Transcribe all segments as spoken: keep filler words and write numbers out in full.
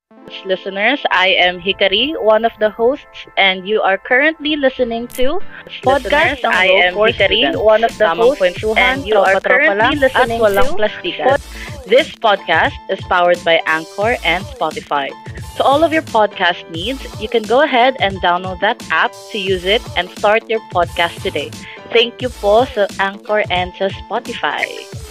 listeners. I am Hikari, one of the hosts, and you are currently listening to Podcast Listeners, ng I Low am Force Hikari, Students. one of the Tamang hosts, kwentuhan, and you are tropa-tropa currently lang, at listening walang to plastikan. This podcast is powered by Anchor and Spotify. To all of your podcast needs, you can go ahead and download that app to use it and start your podcast today. Thank you po sa Anchor and sa Spotify.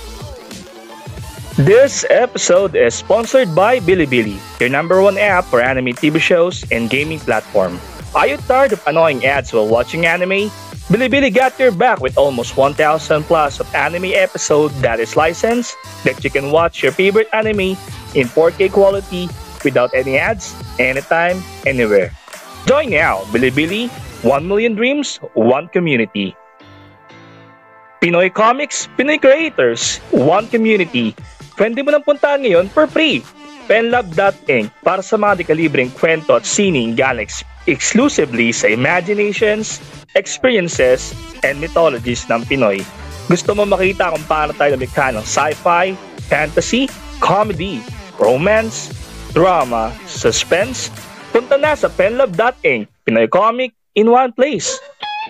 This episode is sponsored by Bilibili, your number one app for anime T V shows and gaming platform. Are you tired of annoying ads while watching anime? Bilibili got your back with almost one thousand plus of anime episode that is licensed, that you can watch your favorite anime in four K quality without any ads, anytime, anywhere. Join now, Bilibili, one million dreams, one community. Pinoy Comics, Pinoy Creators, one community. Pwede mo nang puntahan ngayon for free. penlab dot inc para sa mga dekalibreng kwento at sining galing exclusively sa imaginations, experiences, and mythologies ng Pinoy. Gusto mo makita kung paano tayo lumikha ng sci-fi, fantasy, comedy, romance, drama, suspense? Punta na sa penlab dot inc. Pinoy Comic in one place.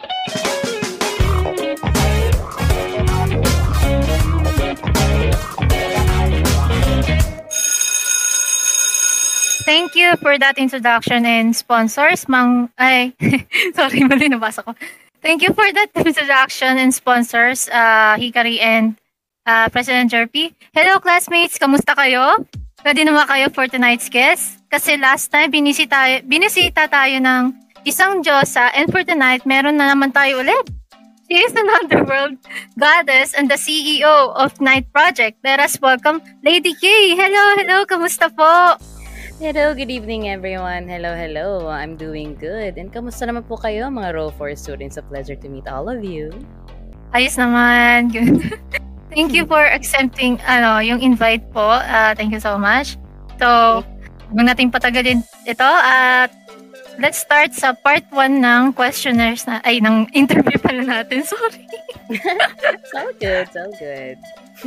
Thank you for that introduction and sponsors. Mang, ay, sorry, mali nabasa ko. Thank you for that introduction and sponsors, uh, Hikari and uh, President Jerpy. Hello classmates, kamusta kayo? Ready naman kayo for tonight's guest? Kasi last time, binisita, binisita tayo ng isang Diyosa, and for tonight, meron na naman tayo ulit. She is an underworld goddess and the C E O of Night Project. Let us welcome Lady K. Hello, hello, kamusta po? Hello, good evening everyone. Hello, hello. I'm doing good. And kamusta naman po kayo mga Row four students? A pleasure to meet all of you. Ayos naman. Good. Thank you for accepting ano, yung invite po. Uh, thank you so much. So, huwag natin patagalin ito. At uh, let's start sa part one ng questionnaires na, ay, ng interview pala natin. Sorry. So good, so good.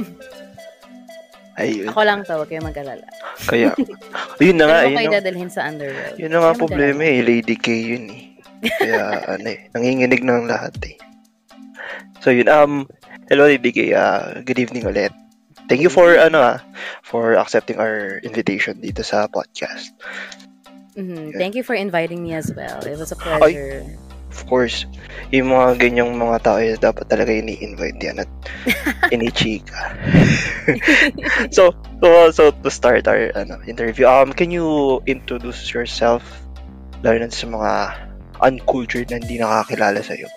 Ayun. Ako lang to, huwag kayo mag-alala. Kaya, yun na nga. Ano Yun kayo na, dadalhin sa underworld? yun na nga problema eh. Lady K yun eh. Kaya, ano eh. Nanginginig ng lahat eh. So yun, um, hello Lady K. Uh, good evening ulit. Thank you for, ano ah, for accepting our invitation dito sa podcast. Mm-hmm. Thank you for inviting me as well. It was a pleasure. Ay, of course, yung mga ganyang mga tao eh, dapat talaga ini-invite yan at ini-chika. so, so, so to start our ano, interview, um, can you introduce yourself lalo na sa mga uncultured na hindi nakakilala sa'yo?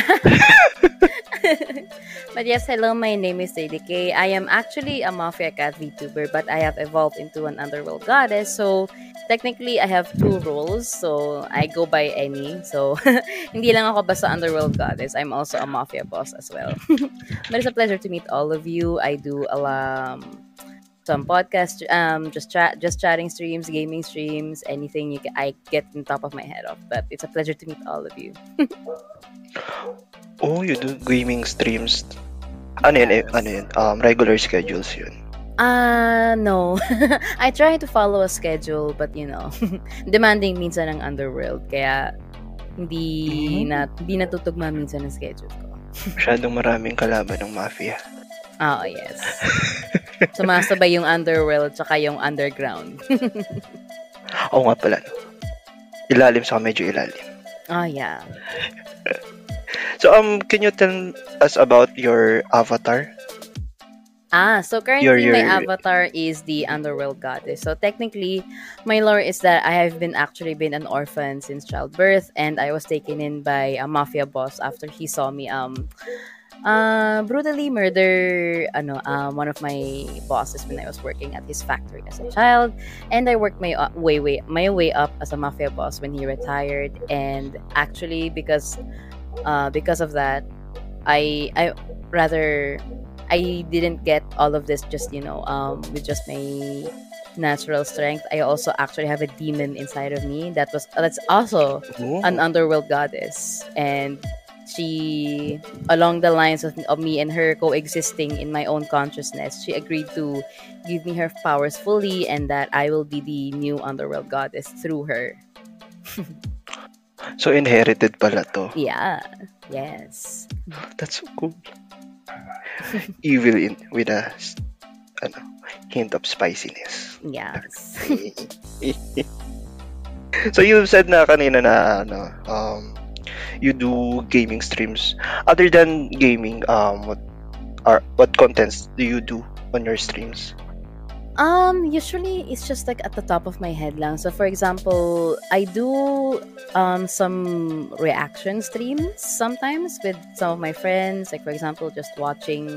But yes, hello, my name is Lady K. I am actually a Mafia Cat VTuber, but I have evolved into an underworld goddess. So, technically, I have two roles. So, I go by any. So, hindi lang ako basta underworld goddess. I'm also a Mafia boss as well. But it's a pleasure to meet all of you. I do um, some podcast, um, just chat, just chatting streams, gaming streams, anything you can, I get on top of my head of. But it's a pleasure to meet all of you. Oh, you do gaming streams. Ano yun, eh, ano yun? Um, regular schedules yun. Ah, uh, no. I try to follow a schedule, but you know, demanding minsan ng underworld. Kaya, hindi, mm-hmm. na, hindi natutugma minsan ng schedule ko. Masyadong maraming kalaban ng mafia. Oo, oh, yes. Sumasabay yung underworld tsaka yung underground. Oo nga pala, no? Ilalim sa medyo ilalim. Oh, yeah. So, um, can you tell us about your avatar? Ah, so currently your, your... my avatar is the underworld goddess. So technically, my lore is that I have been actually been an orphan since childbirth, and I was taken in by a mafia boss after he saw me um uh brutally murder ano um one of my bosses when I was working at his factory as a child, and I worked my uh, way way my way up as a mafia boss when he retired, and actually because uh because of that, I I rather I didn't get all of this just, you know, um, with just my natural strength. I also actually have a demon inside of me that was that's also Ooh. an underworld goddess, and she, along the lines of, of me and her coexisting in my own consciousness, she agreed to give me her powers fully and that I will be the new underworld goddess through her. So, inherited pala to. Yeah. Yes. That's so cool. Evil in with a s- ano, hint of spiciness. Yes. So, you said na kanina na ano, um, you do gaming streams. Other than gaming, um, what are what contents do you do on your streams? Um, usually it's just like at the top of my head lang. So for example, I do um some reaction streams sometimes with some of my friends. Like for example, just watching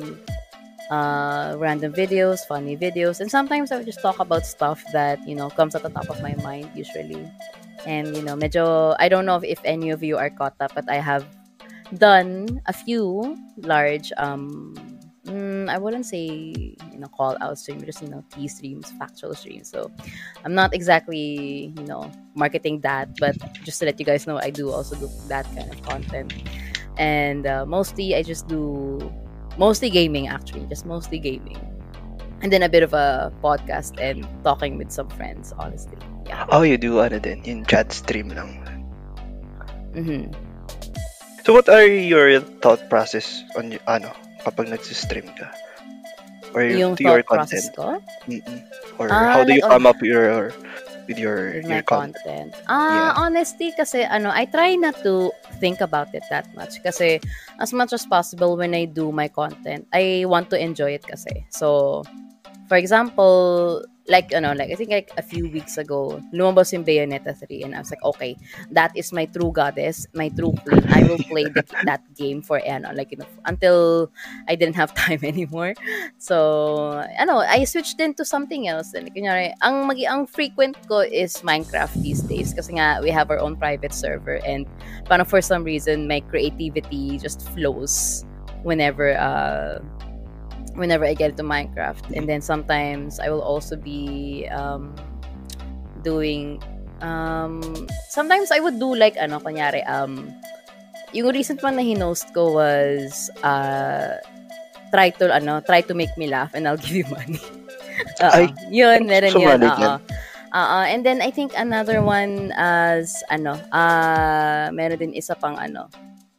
uh random videos, funny videos, and sometimes I would just talk about stuff that, you know, comes at the top of my mind usually. And you know, medyo I don't know if, if any of you are caught up, but I have done a few large um mm, I wouldn't say, you know, call out stream, just, you know, tea streams, factual streams. So I'm not exactly, you know, marketing that, but just to let you guys know, I do also do that kind of content. And uh, mostly I just do mostly gaming, actually, just mostly gaming. And then a bit of a podcast and talking with some friends, honestly. Yeah. Oh, you do ano din, yung chat stream lang. Mm-hmm. So what are your thought process on y- ano kapag nagsi-stream ka? Or Yung to your thought process content? ko? Mm-mm. Or Ah, how do you like come on- up your with your with your my content? content. Ah, Yeah. honestly, kasi ano, I try not to think about it that much. Kasi as much as possible when I do my content, I want to enjoy it kasi. So, for example, like, ano, like, I think like a few weeks ago, lumabas yung Bayonetta three and I was like, okay, that is my true goddess, my true queen. I will play the, that game for, ano, like, you know, until I didn't have time anymore. So, ano, I switched into something else. And, kunyari, ang, magi, ang frequent ko is Minecraft these days kasi nga, we have our own private server and parang for some reason, my creativity just flows whenever, uh, whenever I get into Minecraft. And then sometimes I will also be um, doing um, sometimes I would do like ano, kunyari um, yung recent one na hinost ko was uh, try to ano, try to make me laugh and I'll give you money. Uh, Ay, yun, meron yun. sumali Oo. dyan. Uh, and then I think another one as ano, uh, meron din isa pang ano,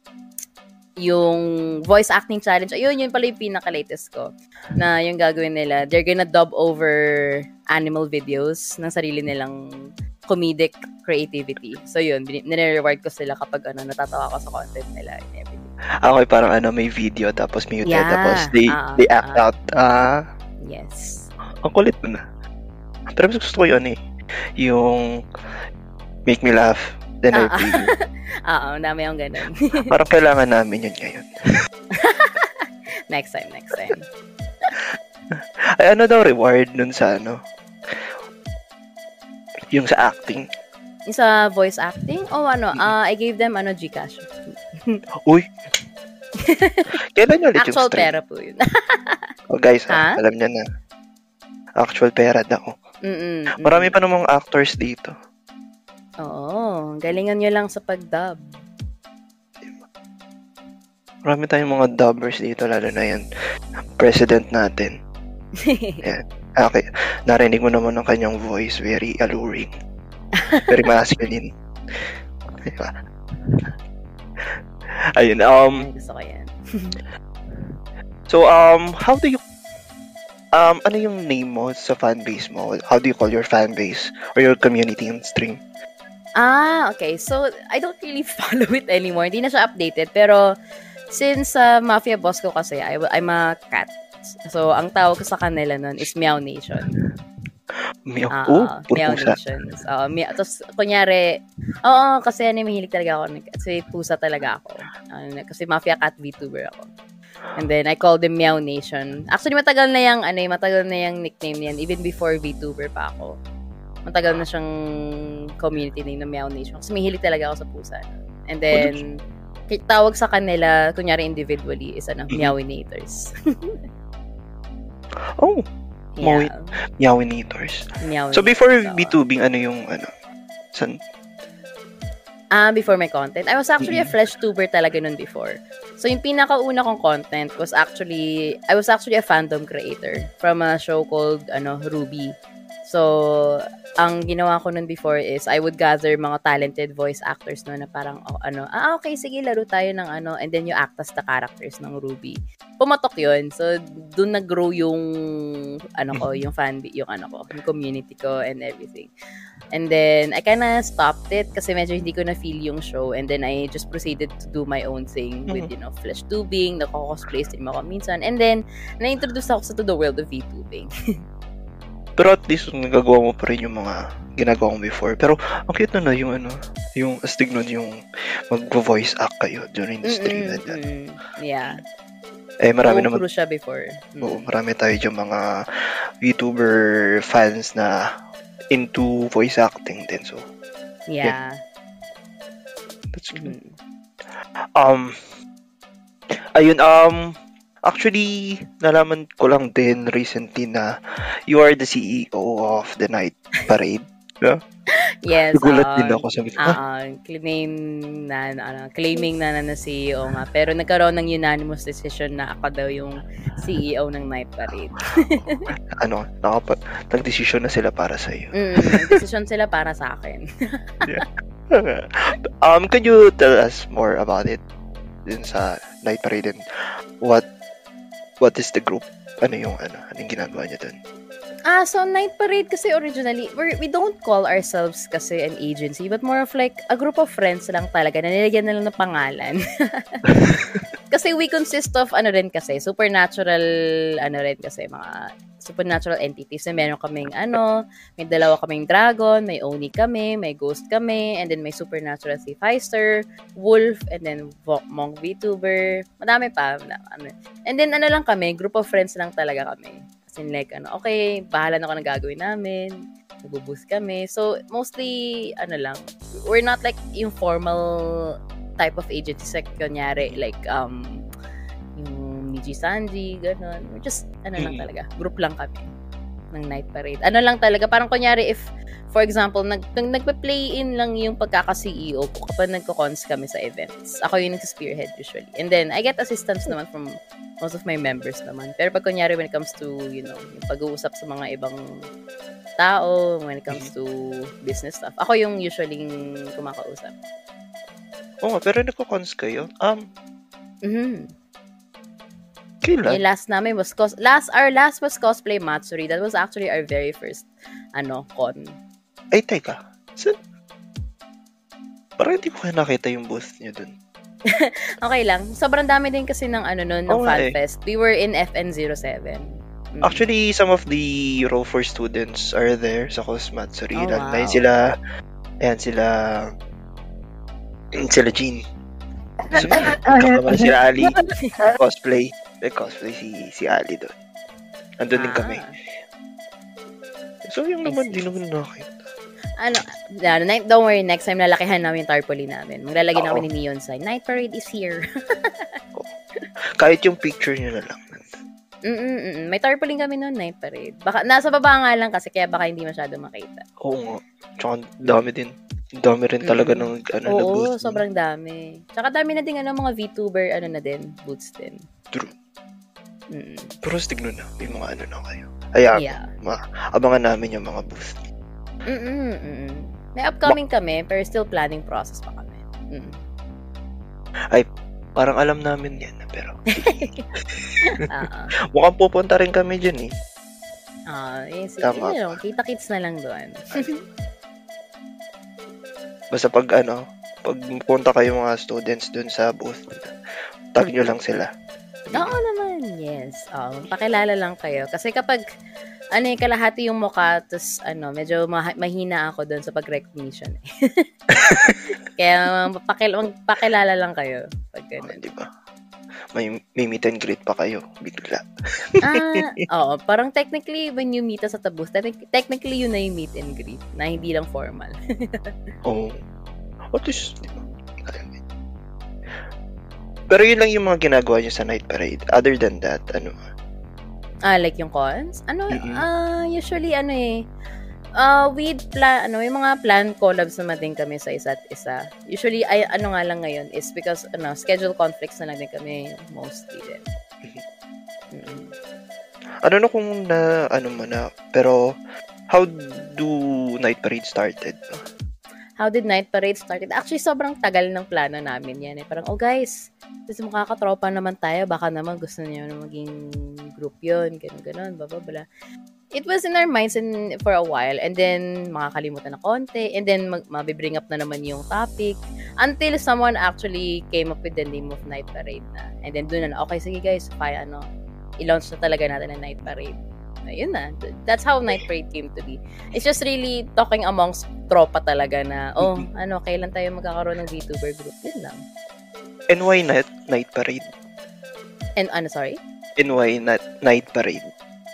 yung voice acting challenge. Ayun, yun pala yung pinaka-latest ko. Na yung gagawin nila, they're gonna dub over animal videos ng sarili nilang comedic creativity. So yun, bin- nire-reward ko sila kapag ano, natatawa ko sa content nila and everything. Ako parang ano, may video tapos muted Yeah. tapos they Ah, they act ah. out. Ah, Yes. ang kulit mo na. Pero mas gusto ko yun eh. Yung make me laugh, then I Ah, play you. Oo, dami yung ganun. Parang kailangan namin yun ngayon. Next time, next time. Ay, ano daw reward nun sa ano? Yung sa acting. Yung sa voice acting, oh ano, uh, I gave them ano, Gcash. Uy! Kailan nyo ulit yung Actual stream? pera po yun. Oh, guys, Ha? ah, alam niya na. Actual pera daw. Mm-mm, mm. Marami pa namang actors dito. Oo, galingan nyo lang sa pag-dub. Marami tayong mga dubbers dito, lalo na yan. President natin. Okay, narinig mo naman ang kanyang voice. Very alluring. Very masculine. Diba? Ayun, um, Ay, gusto ko yan. so, um, how do you, um, ano yung name mo sa fanbase mo? How do you call your fanbase or your community on stream? Ah, okay. So, I don't really follow it anymore. Hindi na siya updated. Pero, since uh, Mafia boss ko kasi, I, I'm a cat. So, ang tawag ko sa kanila nun is Meow Nation. Meow. Ah, Oh, ah, puro Meow pusa. Nations. Oo, meow. Tapos, kunyari, oo, kasi ano, mahilig talaga ako. Kasi pusa talaga ako. Ano, kasi Mafia cat VTuber ako. And then, I call them Meow Nation. Actually, matagal na yung, ano, matagal na yung nickname niyan. Even before VTuber pa ako. Matagal na siyang community name na Meow Nation. Kasi mahilig talaga ako sa pusa. And then, k- tawag sa kanila, kunyari individually, is ano, Meowinators. Oh, Yeah. Meowinators. Meow. So, before Oo. VTubing, ano yung, ano, san, Ah, before my content. I was actually a Mm-mm. flesh tuber talaga nun before. So, yung pinakauna kong content was actually, I was actually a fandom creator from a show called, ano, Ruby. So, ang ginawa ko nun before is, I would gather mga talented voice actors no, na parang, oh, ano, ah, okay, sige, laro tayo ng ano, and then you act as the characters ng Ruby. Pumatok yun. So, dun nag-grow yung, ano ko, yung fan, yung ano ko, yung community ko and everything. And then, I kinda stopped it kasi medyo hindi ko na-feel yung show. And then, I just proceeded to do my own thing with, you know, flesh tubing, nako-cosplay stream ako minsan. And then, na-introduce ako sa to the world of VTubing. Pero at least nagagawa mo pa rin yung mga ginagawa mo before. Pero ang cute na na yung ano, yung astig nun yung mag-voice act kayo during the stream. Mm-mm, mm-mm. Yeah. Eh marami Oo, naman, crew siya before. Mm. oo, marami tayo dyan mga VTuber fans na into voice acting din. So, Yeah. that's good. Mm. Um, ayun, um, actually, nalaman ko lang din recently na you are the C E O of the Night Parade. Yes. Nagulat um, din ako. Sabi ko, ah, Ah, claim na, na- ano, claiming na na na C E O nga. Pero nagkaroon ng unanimous decision na ako daw yung C E O ng Night Parade. ano, nakapa, nag-decision na sila para sa iyo. Mm, decision sila para sa akin. um, can you tell us more about it? Dun sa Night Parade and what what is the group? Ano yung ano, anong ginagawa niya dun? Ah, so Night Parade kasi originally, we're, we don't call ourselves kasi an agency, but more of like a group of friends lang talaga na nilagyan na lang ng pangalan. Kasi we consist of, ano rin kasi, supernatural, ano rin kasi, mga supernatural entities. Na meron kaming, ano, may dalawa kaming dragon, may Oni kami, may ghost kami, and then may supernatural thief heister, wolf, and then vo- monk VTuber. Madami pa. na- Ano. And then, ano lang kami, group of friends lang talaga kami. As in like, ano, okay, bahala na ako ng gagawin namin. Nag-boost kami. So, mostly, ano lang, we're not like yung formal type of agencies. Like, kunyari, like, um, yung Niji Sanji, ganun. We're just, ano lang Mm. talaga, group lang kami ng Night Parade. Ano lang talaga, parang kunyari, if, for example, nag, nag, nagpa-play in lang yung pagkaka-C E O ko kapag nagko-cons kami sa events. Ako yung nag-spearhead usually. And then, I get assistance naman from most of my members naman. Pero pag kunyari, when it comes to, you know, yung pag-uusap sa mga ibang tao, when it comes to business stuff, ako yung usually kumakausap. Oo nga, pero nagko-cons kayo? Um, Mhm. kailan? Yung last namin was, cos- last, our last was Cosplay Matsuri. That was actually our very first, ano, con. Ay, teka. Saan? Parang hindi ko kayo nakita yung booth niyo dun. Okay lang. Sobrang dami din kasi ng, ano, nun, ng Oo nga eh. FanFest. We were in F N zero seven. Mm. Actually, some of the Row four students are there sa Cosmatsuri. Oh, Lalo na wow. yun sila, ayan sila, sila Jean. So, kasama si Ali. Cosplay. May cosplay si, si Ali doon. Andun din kami. Ah. So, yung I naman, see. di naman nakita. Ano, ano, night, don't worry, next time lalakihan namin yung tarpaulin namin. Maglalagay na Oo. kami ni neon sign. Night Parade is here. Kahit yung picture nyo na lang. Mm-mm-mm. May tarpaulin kami noon, Night Parade. Baka, nasa baba nga lang kasi kaya baka hindi masyado makita. Oo nga. Tsaka, dami din. Dami rin talaga Mm. ng ano, na Oo, booth. sobrang dami. Tsaka dami na din ano, mga VTuber, ano na din, booths din. True. Mm. Pero stigno na. May mga ano na kayo. Ayan. Yeah. Ma- abangan namin yung mga booth. Mm-mm-mm. May upcoming kami, pero still planning process pa kami. Mm. Parang alam namin yan. Pero, Ah, mukhang pupunta rin kami dyan eh. ah, eh, sige, Tama. yun, kita-kits na lang doon. Basta pag ano, pag punta kayo mga students dun sa booth, tag nyo lang sila. Oo naman, yes. Oh, pakilala lang kayo. Kasi kapag, ano eh, kalahati yung mukha, tapos, ano, medyo ma- mahina ako doon sa pag-recognition. Kaya, magpakil- magpakilala lang kayo. Pag ganun. Di ba? May, may meet and greet pa kayo, bigla. Ah, oo. Parang technically, when you meet us at the booth, technic- technically yun na yung meet and greet, na hindi lang formal. Oo. Oh. At least, di ba? Ayun. Pero yun lang yung mga ginagawa nyo sa Night Parade. Other than that, ano? Ah, like yung cons? Ano, Mm-mm. ah, usually, ano eh, Uh, we plan, ano, yung mga plan collabs naman din kami sa isa't isa. Usually, ay, ano nga lang ngayon is because, ano, schedule conflicts na lang din kami mostly din. Mm-hmm. Ano na kung na, ano mo na, pero, how do Night Parade started? How did Night Parade started? Actually, sobrang tagal ng plano namin yan eh. Parang, oh guys, kasi makakatropa naman tayo, baka naman gusto niyo na maging group yun, gano'n-gano'n, blah, blah, blah. It was in our minds in, for a while, and then makakalimutan na konti, and then mag, mabibring up na naman yung topic, until someone actually came up with the name of Night Parade na. And then doon na, okay, sige guys, kaya ano, i-launch na talaga natin ang Night Parade. Ayun na. That's how Night Parade came to be. It's just really talking amongst tropa talaga na, oh, mm-hmm. ano, kailan tayo magkakaroon ng VTuber group? Yun lang. And why Night, Night Parade? And ano, sorry? And why not Night Parade?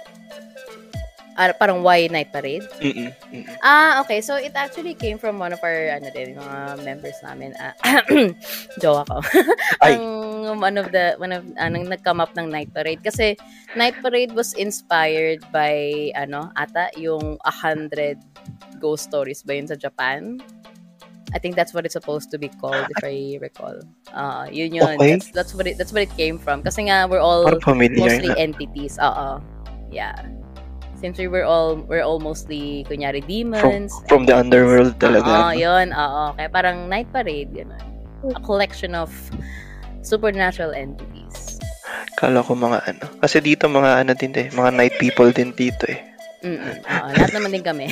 Uh, parang why Night Parade? Mm-mm, mm-mm. Ah, okay. So, it actually came from one of our, ano din, mga members namin. Uh, jowa ko. Ang, one of the, one of, anong nag-come up ng Night Parade. Kasi, Night Parade was inspired by, ano, ata, yung a hundred ghost stories ba yun sa Japan? I think that's what it's supposed to be called, if I recall. Uh, yun yun. Okay. That's, that's, what it, that's what it came from. Kasi nga, we're all mostly na. entities. Oo. Yeah. Since we were all, we're all mostly, kunyari, demons. From, from the underworld talaga. Oo, yun, oo. Kaya parang Night Parade, gano'n. A collection of supernatural entities. Kala ko mga ano. Kasi dito mga ano din eh, mga night people din dito eh. Mm-mm. Oo, lahat naman din kami.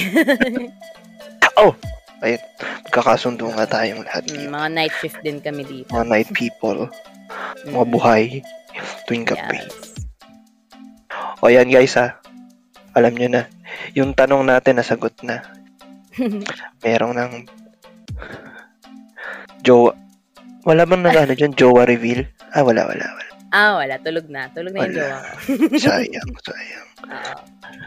Oh! Ayun, magkakasundo nga tayong lahat dito. Mm, mga night shift din kami dito. Mga night people. Mga buhay. Tuwing gabi. Yes. O yan guys ha. Alam nyo na, yung tanong natin nasagot na. Merong ng jowa. Wala bang nang ano dyan? Jowa reveal? Ah, wala, wala, wala. Ah, wala. Tulog na. Tulog na yung jowa ko. Sayang, sayang. Oo.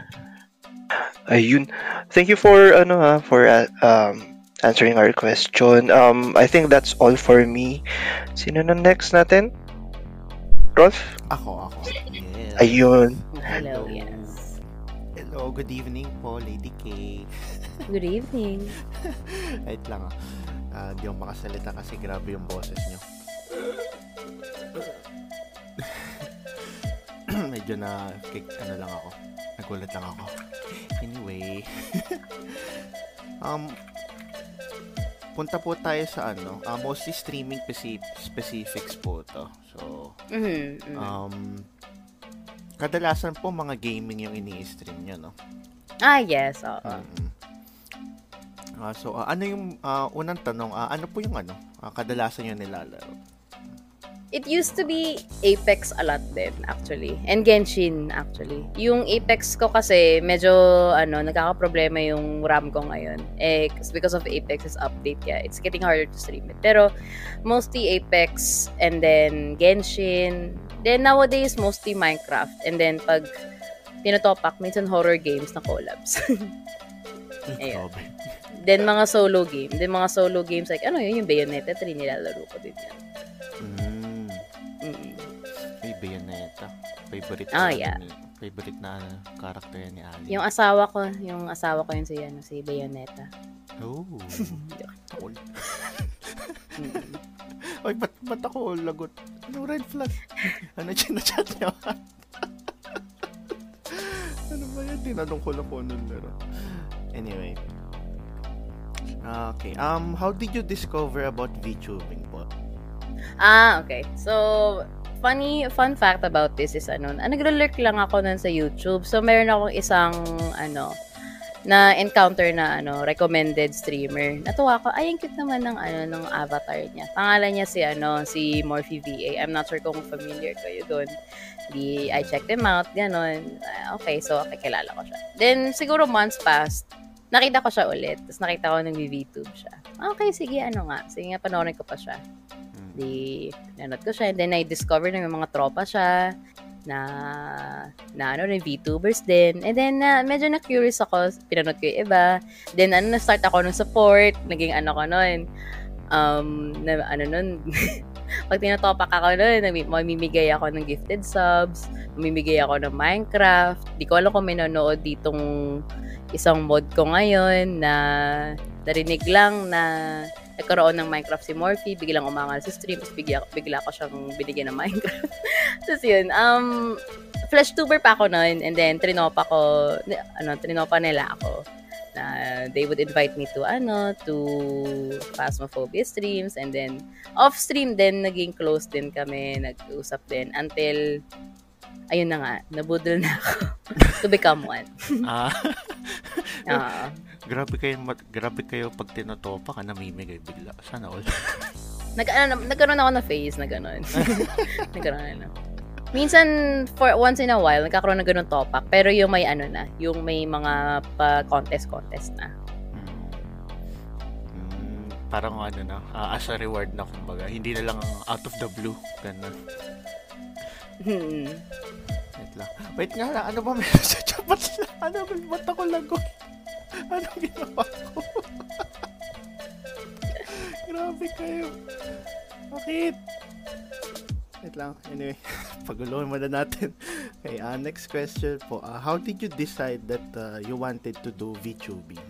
Ayun. Thank you for, ano ha, for uh, um, answering our question. Um, I think that's all for me. Sino na next natin? Rolf? Ako, ako. Yes. Ayun. Hello, yes. Hello, good evening po, Lady K. Good evening. Wait lang ah. Uh, di ako makasalita kasi grabe yung boses nyo. Medyo na, kick, ano lang ako. Nagulat lang ako. Anyway. um, punta po tayo sa ano, uh, mostly streaming speci- specifics po to. So, Mm-hmm. um, kadalasan po mga gaming yung ini-stream nyo, no? Ah, yes. Oo. Mm-hmm. Uh, so, uh, ano yung uh, unang tanong? Uh, ano po yung ano? Uh, kadalasan yung nilalaro? It used to be Apex a lot din, actually. And Genshin, actually. Yung Apex ko kasi, medyo, ano, nagkakaproblema yung RAM ko ngayon. Eh, because of Apex's update, kaya it's getting harder to stream it. Pero, mostly Apex, and then Genshin. Then, nowadays, mostly Minecraft. And then, pag tinotopak, minsan horror games na collabs. Ayun. Then, mga solo game. Then, mga solo games, like, ano yun, yung Bayonetta three, nilalaro ko din yan. Mm. Mm. May Bayonetta. Favorite Oh, na, yeah. Ni, favorite na character yan ni Ali. Yung asawa ko, yung asawa ko yun si, ano, si Bayonetta. Oh. Cool. Mm. Ay, ba't, ba't ako lagot? Ano red flag? Ano siya na chat niya? Ano ba yan? Tinanong ko lang po nun laro. Anyway. Okay. Um, how did you discover about VTubing po? Ah, okay. So, funny, fun fact about this is, ano, ah, nagre-lurk lang ako nun sa YouTube. So, meron akong isang, ano, na encounter na, ano, recommended streamer. Natuwa ko, ay, ang cute naman ng, ano, ng avatar niya. Pangalan niya si, ano, si Morphe V A. I'm not sure kung familiar kayo doon. Di, I checked him out, gano'n. Uh, okay, so, kakilala ko siya. Then, siguro months passed, nakita ko siya ulit. Tapos nakita ko nag-VTube siya. Okay, sige, ano nga. Sige nga, panoorin ko pa siya. Di, pinanood ko siya. And then, I-discover na may mga tropa siya na, na ano, na VTubers din. And then, uh, medyo na-curious ako. Pinanood ko yung iba. Then, ano, na-start ako ng support. Naging ano ko nun. Um, na, ano nun, Pag tinotopak ako nun, nami- mamimigay ako ng gifted subs, mamimigay ako ng Minecraft. Di ko alam kung may nanonood ditong isang mod ko ngayon na narinig lang na nagkaroon ng Minecraft si Morphe, biglang umangal sa stream, tapos bigla, bigla ko siyang binigyan ng Minecraft. Tapos yun, um, flash tuber pa ako noon, and then trinopa ko, ano, trinopa nila ako. Na they would invite me to, ano, to Phasmophobia streams, and then off stream din, naging close din kami, nag-usap din, until, ayun na nga, nabudol na ako to become one. Ah. uh, Grabe kayo, grabe kayo pag tinotopa ka, namimigay bigla. Sana all. Nag, ano, nagkaroon ako na phase na gano'n. nagkaroon na. Minsan, for once in a while, nagkakaroon na gano'n topak. Pero yung may ano na, yung may mga pa-contest-contest na. Hmm. Hmm, parang ano na, uh, as a reward na kumbaga. Hindi na lang out of the blue. Ganun. Hmm. Wait lang. Wait nga lang, ano ba meron sa chapat na? Ano ba? Ba't ako lagot? Anong ginawa ko? Grabe kayo. Bakit? Wait lang. Anyway, paguluhin muna natin. Okay, uh, next question po. Uh, how did you decide that uh, you wanted to do VTubing?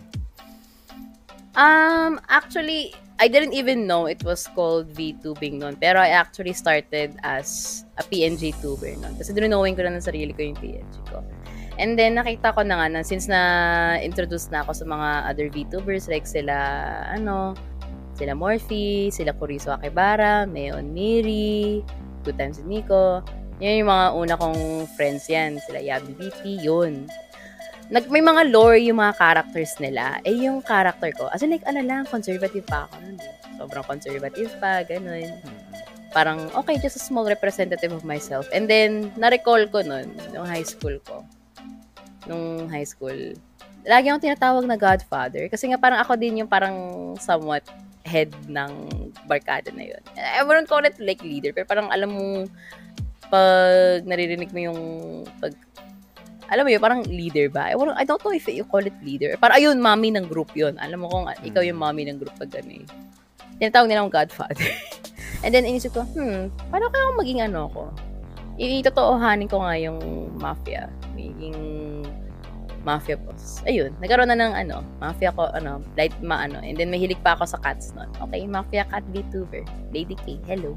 Um, actually, I didn't even know it was called VTubing noon. Pero I actually started as a P N G tuber noon. Kasi dinunawin ko na ng sarili ko yung P N G ko. And then, nakita ko na nga na, since na-introduce na ako sa mga other VTubers, like sila, ano, sila Morphe, sila Kuriso Akibara, Meon Miri, Good Times with Nico. Yan yung mga una kong friends yan. Sila Yabi B P, yun. Nag, may mga lore yung mga characters nila. Eh, yung character ko, as in like, ano lang, conservative pa ako nun. Sobrang conservative pa, ganun. Parang, okay, just a small representative of myself. And then, na-recall ko nun, nung high school ko. Nung high school, lagi akong tinatawag na Godfather. Kasi nga parang ako din yung parang somewhat head ng barkada na yun. I wouldn't call it like leader, pero parang alam mo, pag naririnig mo yung, pag, alam mo yun, parang leader ba? I, I don't know if you call it leader. Parang ayun, mommy ng group yun. Alam mo kung ikaw yung mommy ng group pag gano'n. Tinatawag nila akong Godfather. And then inisip ko, hmm, paano kaya akong maging ano ko? Itotoohanin ko nga yung mafia. Maging mafia boss. Ayun, nagkaroon na ng ano, mafia ko, ano, light ma ano. And then mahilig pa ako sa cats nun. Okay, mafia cat VTuber. Lady K, hello.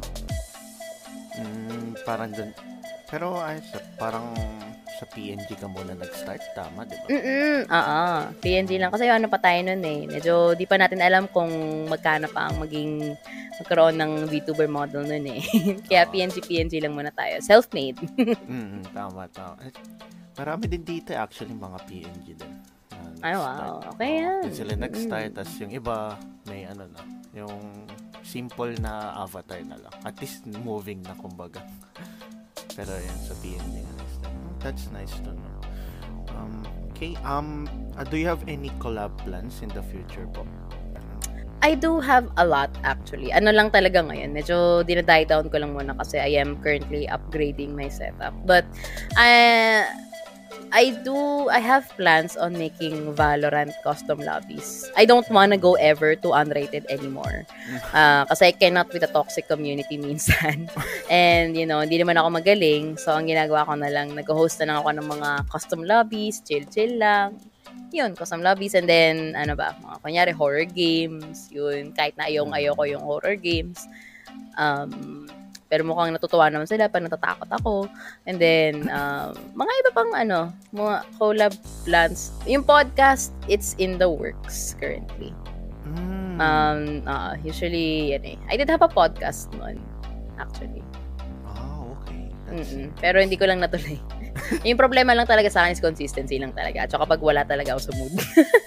mm, parang dun. Pero ay, sa, parang sa P N G ka muna nag-start, tama, di ba? Mm-mm, oo. P N G lang. Kasi ano pa tayo nun eh. Medyo di pa natin alam kung magkano pa ang maging magkaroon ng VTuber model nun eh. Kaya P N G, P N G lang muna tayo. Self-made. mm, tama, tama. Marami din dito actually mga P N G din. Ay, wow. Okay yan. Doon sila nag-start, mm. Tapos yung iba, may ano na, yung simple na avatar na lang. At least moving na, kumbaga. Pero yan, sa P N G na nag-start. That's nice to know. Um, okay, um, uh, do you have any collab plans in the future po? I do have a lot actually. Ano lang talaga ngayon, medyo dinadie down ko lang muna kasi I am currently upgrading my setup. But I I do I have plans on making Valorant custom lobbies. I don't wanna go ever to unrated anymore. Uh, kasi I cannot with a toxic community minsan. And you know, hindi naman ako magaling. So ang ginagawa ko na lang, nag-host na lang ako ng mga custom lobbies, chill-chill lang. Yun, custom lobbies, and then, ano ba, mga kunyari, horror games, yun, kahit na ayong ayoko yung horror games. Um, pero mukhang natutuwa naman sila pag natatakot ako. And then, um, mga iba pang, ano, mga collab plans. Yung podcast, it's in the works currently. Mm. Um, uh, usually, yan eh. I did have a podcast noon, actually. Oh, okay. That's... Pero hindi ko lang natuloy. Yung problema lang talaga sa akin is consistency lang talaga. At saka pag wala talaga ako sa mood.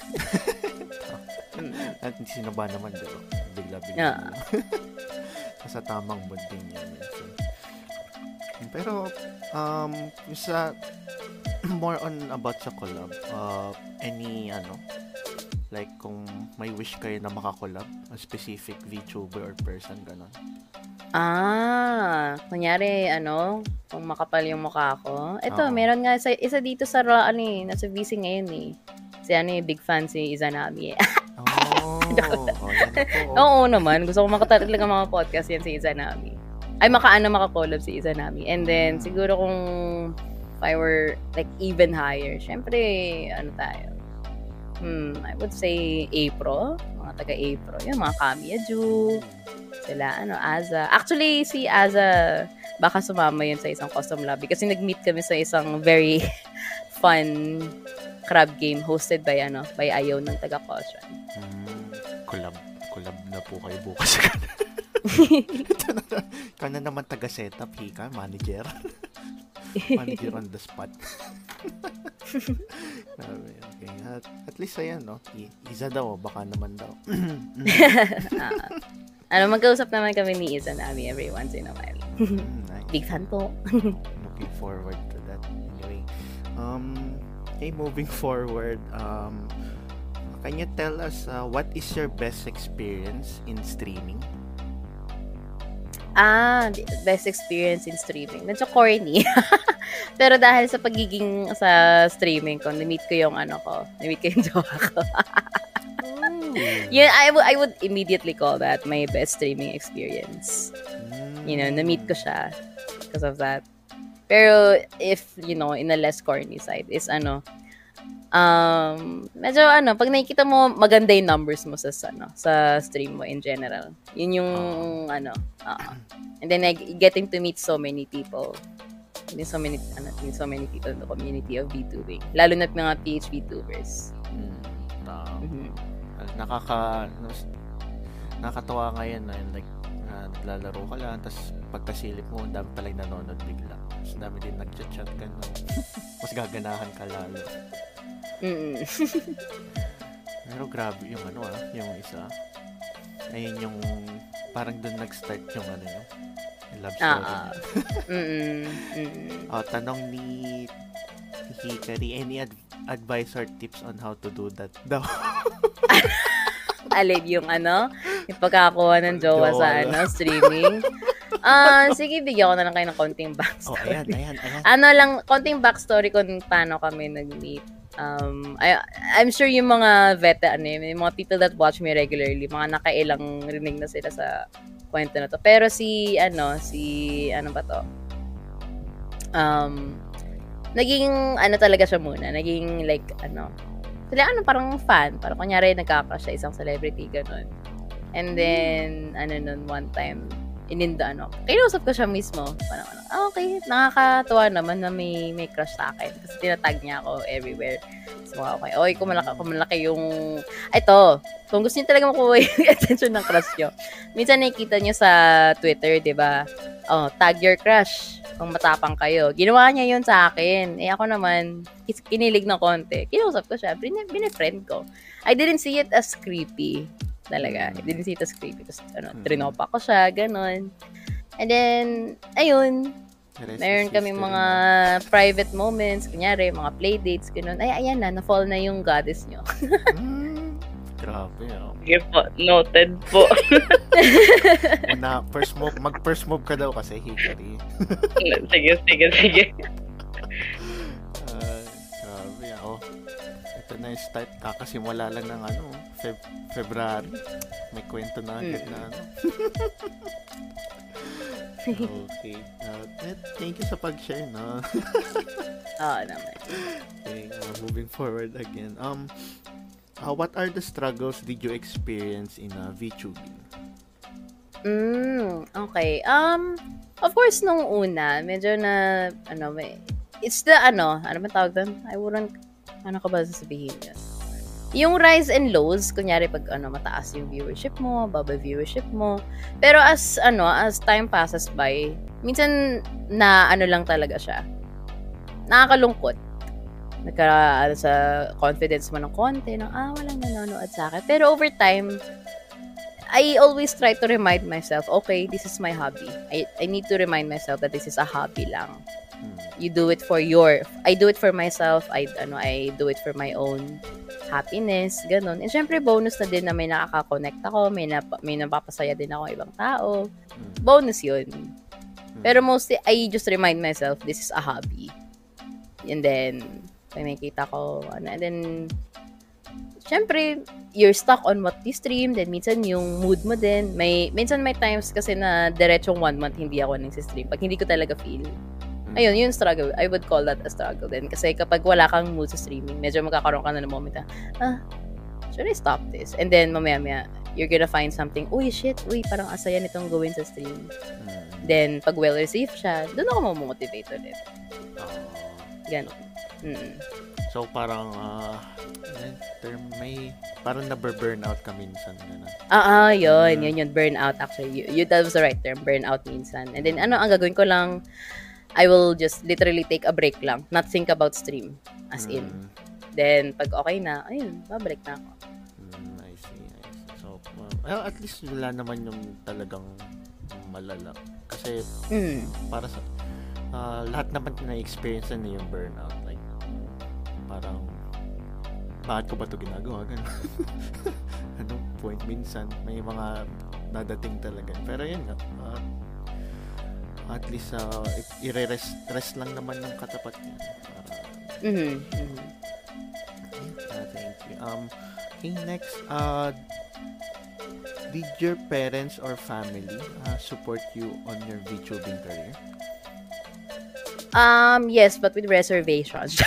At sino ba naman, diba? Bigla-bigla. Yeah. Sa tamang mood din yan. So. Pero, um, sa, more on about sa collab, uh, any, ano, like, kung may wish kayo na makakollab, a specific VTuber or person, gano'n? Ah, kunyari, ano, kung makapal yung mukha ko. Ito, Oo. meron nga, isa, isa dito sa, ano eh, nasa V C ngayon eh. Si ano eh, big fan si Izanami eh. Oh, Oh, oh, yan po. Oo naman. Gusto ko makatalaga ng mga podcast yan si Izanami. Ay, makaano makakollab si Izanami. And then, Mm. siguro kung if I were like even higher, syempre, ano tayo? Hmm, I would say April. Mga taga-April. Yung mga Kamiya Ju. Sila, ano, Aza. Actually, si Aza, baka sumama yun sa isang custom lobby. Kasi nag-meet kami sa isang very fun crab game hosted by, ano, by Ayaw ng taga-Caution. Hmm, collab, collab na po kayo bukas. Ito na, ikaw na naman taga-setup, Hika, manager. Manager on the spot. Okay, okay. At, at least ayan, no? I- Isa daw, baka naman daw. Ah. Ano, magkausap naman kami ni Izanami every once in a while. Mm, nice. Big fan po. Looking forward to that. Anyway, um, okay, moving forward, um, can you tell us uh, what is your best experience in streaming? Ah, the best experience in streaming. Medyo corny. Pero dahil sa pagiging sa streaming ko, na-meet ko yung ano ko, na-meet ko yung jowa ko. Yun, I, w- I would immediately call that my best streaming experience. You know, na-meet ko siya because of that. Pero if, you know, in a less corny side is ano, um, medyo ano, pag nakikita mo maganda yung numbers mo sa, ano, sa stream mo in general. Yun yung, Oh. ano, uh, and then like, getting to meet so many people. Meet so many, ano, meet so many people in the community of VTubing. Lalo na't mga P H VTubers. Mm, uh, Mhm. nakaka nakakatawa ngayon na like uh, naglalaro ka lang tapos pagkasilip mo ang dami palang nanonood bigla mas dami din nagchat-chat ka no? Mas gaganahan ka lalo Mm-mm. pero grabe yung ano ah yung isa ayun yung parang doon nag-start yung ano yung, yung love story Ah, niya. Mm-mm. Mm-mm. Oh, tanong ni Hikari, any ad- advice or tips on how to do that daw? Alin yung ano, yung pagkakakuha ng jowa Jowa sa lang. ano, streaming. Ah, sige, bigyan ko na lang kayo ng konting Oh, backstory. ayan, ayan, ayan. Ano lang, konting backstory kung paano kami nag-meet. Um, I, I'm sure yung mga veteran, ano, yung mga people that watch me regularly, mga nakailang rinig na sila sa kwento na to. Pero si, ano, si, ano ba to? Um, naging, ano talaga siya muna, naging like, ano, sila ano, parang fan. Parang kunyari, nagkaka siya isang celebrity, ganun. And then, ano nun, one time, ininda, ano, kinausap ko siya mismo. Parang, ano, ah, okay, nakakatuwa naman na may, may crush sa akin. Kasi tinatag niya ako everywhere. So, okay, oy, kung malaki, kung malaki yung, ito, kung gusto niyo talaga makuha yung attention ng crush niyo, minsan nakikita niyo sa Twitter, di ba? Oh, tag your crush kung matapang kayo. Ginawa niya yun sa akin. Eh, ako naman, kis- kinilig ng konti. Kinausap ko siya. Bin- binefriend ko. I didn't see it as creepy. Talaga. I didn't see it as creepy. Tapos, ano, Hmm. trinopa ko siya. Ganon. And then, ayun. Rest Meron is kami history mga na. private moments. Kunyari, mga playdates. Ganon. Ay, ayan na. Na-fall na yung goddess nyo. Hmm, grabe, oh. Sige po, noted po. Na first move, mag first move ka daw kasi Hikari. sige, sige, sige. Uh, grabe, oh. Ito na yung start. Kakasimula lang ng ano, Feb- February. May kwento na agad Mm. na ano. Okay. Uh, th- thank you sa pag-share, no? Oo naman. Okay, uh, moving forward again. Um, uh, what are the struggles did you experience in uh, VTubing? Mm, okay. Um, of course, nung una, medyo na, ano, may, it's the, ano, ano ba tawag doon? I wouldn't, ano ka ba sasabihin yun? Yung rise and lows, kunyari pag, ano, mataas yung viewership mo, baba viewership mo. Pero as, ano, as time passes by, minsan, na, ano lang talaga siya. Nakakalungkot. Nagka, ano, sa confidence mo ng konti, ng, ah, walang nanonood sa akin. Pero over time, I always try to remind myself, okay, this is my hobby. I I need to remind myself that this is a hobby lang. Hmm. You do it for your, I do it for myself, I, ano, I do it for my own happiness, ganun. And syempre, bonus na din na may nakaka-connect ako, may, nap- may napapasaya din ako ibang tao. Hmm. Bonus yun. Hmm. Pero mostly, I just remind myself, this is a hobby. And then, pag nakikita ko, ano, and then, syempre, you're stuck on what you stream, then minsan yung mood mo din. May, minsan may times kasi na diretsong one month hindi ako nagsistream. Pag hindi ko talaga feel. Ayun, yun struggle. I would call that a struggle din. Kasi kapag wala kang mood sa streaming, medyo magkakaroon ka na ng moment na, ah, should I stop this? And then, mamaya-maya, you're gonna find something, uy, shit, uy, parang asaya nitong gawin sa stream. Then, pag well-received siya, doon ako mamotivate ulit. Ganon. Mm. So, parang, uh, term, may, parang naburburnout ka minsan. Gano'n. Ah, ah, yun, yun, yun, burnout actually. You, you, that was the right term, burnout minsan. And then, ano, ang gagawin ko lang, I will just literally take a break lang. Not think about stream. As in. Mm. Then, pag okay na, ayun, babalik na ako. Mm, I see, I see. So, uh, at least wala naman yung talagang malala. Kasi, Mm. para sa, uh, lahat naman na-experience na yung burnout. Like, parang, bakit ko ba ito ginagawa? Ganun. Ano, point minsan, may mga dadating talaga. Pero yun nga, uh, at least, uh, i-rest rest lang naman ng katapat niya. Para, Mm-hmm. Mm-hmm. uh, thank you. Um, okay, next, uh, did your parents or family uh, support you on your VTubing career? Um, yes, but with reservations.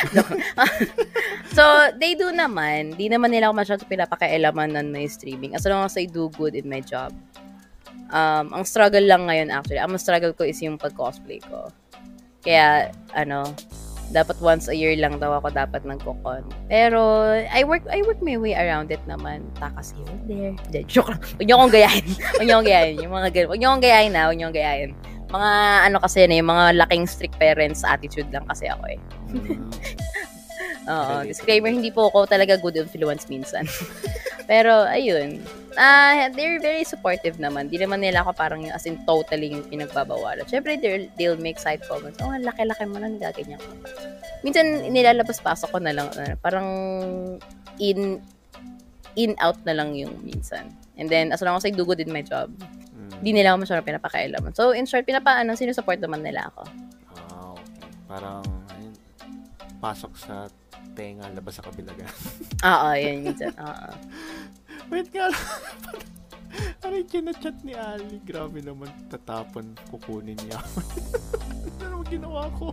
So, they do naman. Di naman nila ako masyadong pinapakailaman ng my streaming. As long as I do good in my job. Um, ang struggle lang ngayon actually, ang struggle ko is yung pag-cosplay ko. Kaya, ano, dapat once a year lang daw ako dapat nagko-con. Pero, I work I work my way around it naman. Takas here and there. De, joke lang. Huwag niyo akong gayahin. Huwag niyo akong gayahin. Yung mga ganun. Huwag niyo akong gayahin na. Huwag niyo akong gayahin. Mga, ano kasi na, yung mga laking strict parents attitude lang kasi ako eh. Mm. Oo, disclaimer, hindi po ako talaga good influence minsan. Pero, ayun. Ah, uh, they're very supportive naman. Di naman nila ako parang yung, as in, totally yung pinagbabawalan. Siyempre, they'll make side comments. Oh, laki-laki mo lang, gaganyan ko. Minsan, nilalabas-pasok ko na lang. Uh, parang, in, in-out na lang yung minsan. And then, as long as I do good in my job, di nila ako masyadong pinapakailaman. So, in short, pinapaano, sinusupport naman nila ako. Ah, okay. Parang, ayun, pasok sa tenga, labas sa kabilaga. Oo, yun, minsan. Oo. Wait nga lang. Ano yung chinachat ni Ali? Grabe naman, tatapon, kukunin niya. Ano naman ginawa ko?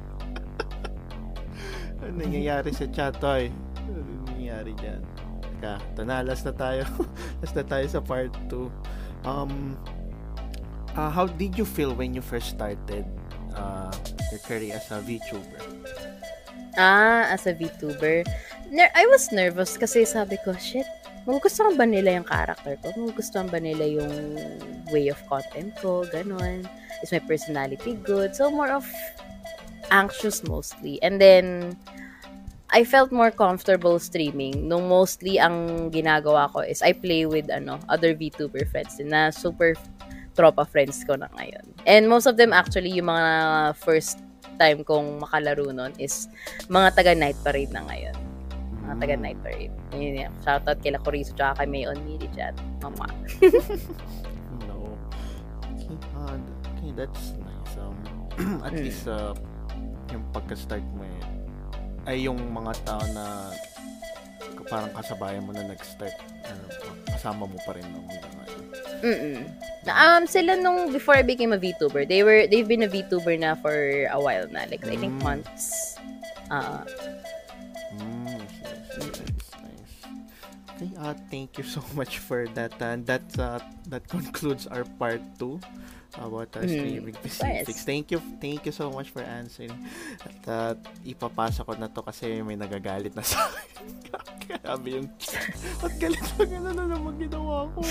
Ano nangyayari sa chat, oy? Ano nangyayari dyan? Teka, ito na, last na tayo. Last na tayo sa part two. Um, uh, how did you feel when you first started uh, your career as a VTuber? Ah, as a VTuber, ner- I was nervous kasi sabi ko, shit, magugustuhan ba nila yung character ko? Magugustuhan ba nila yung way of content ko? Ganon. Is my personality good? So, more of anxious mostly. And then, I felt more comfortable streaming. Nung mostly ang ginagawa ko is I play with ano other VTuber friends na super tropa friends ko na ngayon. And most of them actually, yung mga first time kong makalaro nun is mga taga Night Parade na ngayon. Mga taga Night Parade. Yun yan. Shoutout kay Lacorizo tsaka kay Mayon Miri dyan. Mama. No. Okay, uh, okay, that's nice. Um, at Hmm. least, uh, yung pagka-start mo eh, ay yung mga tao na parang kasabayan mo na nag-start, ano, kasama mo pa rin nung hanggang ngayon. Mm-mm. Um, sila nung before I became a VTuber, they were they've been a VTuber na for a while na, like I think Mm. months. Uh, Mm, nice, nice, nice. Okay, uh, thank you so much for that. And that uh, that concludes our part two about uh, Mm, streaming of specifics. course. Thank you, thank you so much for answering. At uh, ipapasa ko na to kasi may nagagalit na sa akin. Grabe yung at galit na gano'n na naman ginawa ko.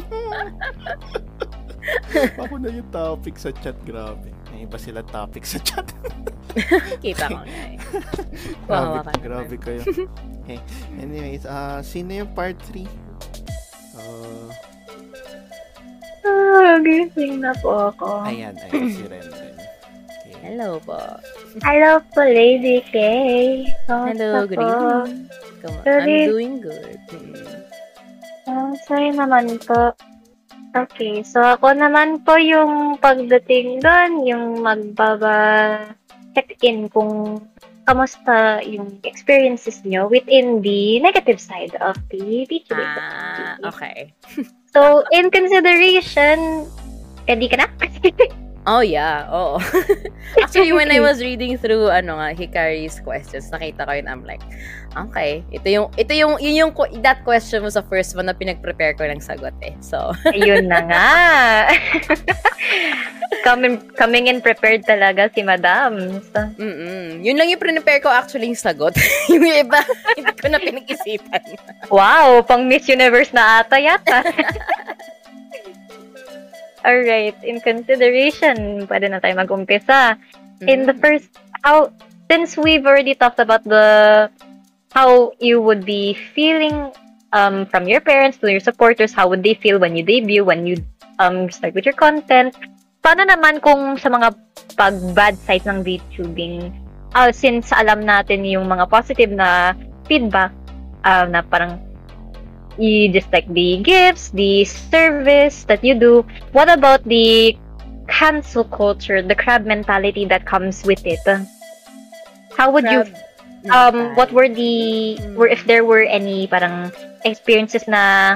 Ako na yung topic sa chat, grabe. May iba sila topic sa chat. kita ko nga eh. Grabe, Wawa ka naman. grabe kayo. Okay. Anyways, uh, sino yung part three? Uh, Ah, gising na po ako. ayan, ayan, si Ren Ren. Okay. Hello po. Hello po, Lady K. Kamusta Hello, good po? evening. Come on. Good I'm doing good. Hmm. Ah, sorry naman po. Okay, so ako naman po yung pagdating doon, yung magbaba check-in kung kamusta yung experiences nyo within the negative side of the VTubing Ah, community. okay. So, in consideration, ready ka na? Oh, yeah. Oo. Actually, when I was reading through, ano nga, Hikari's questions, nakita ko yun, I'm like, okay, ito yung, ito yung, yun yung, that question was the first one na pinag-prepare ko ng sagot eh. So, Ayun na nga. coming, coming in prepared talaga si Madam. So, mm yun lang yung prepare ko actually yung sagot. Yung iba, hindi ko na pinag-isipan. wow, pang Miss Universe na ata yata. Alright, in consideration, pwede na tayo mag-umpisa. In the first, how, since we've already talked about the, how you would be feeling um, from your parents to your supporters, how would they feel when you debut, when you um, start with your content, paano naman kung sa mga pag-bad side ng VTubing, uh, since alam natin yung mga positive na feedback, uh, na parang you just like the gifts, the service that you do. What about the cancel culture, the crab mentality that comes with it? How would you, um, what were the, were if there were any parang experiences na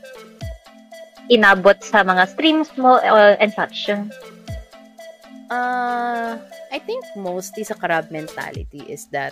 inabot sa mga streams mo uh, and such? Uh, I think mostly sa crab mentality is that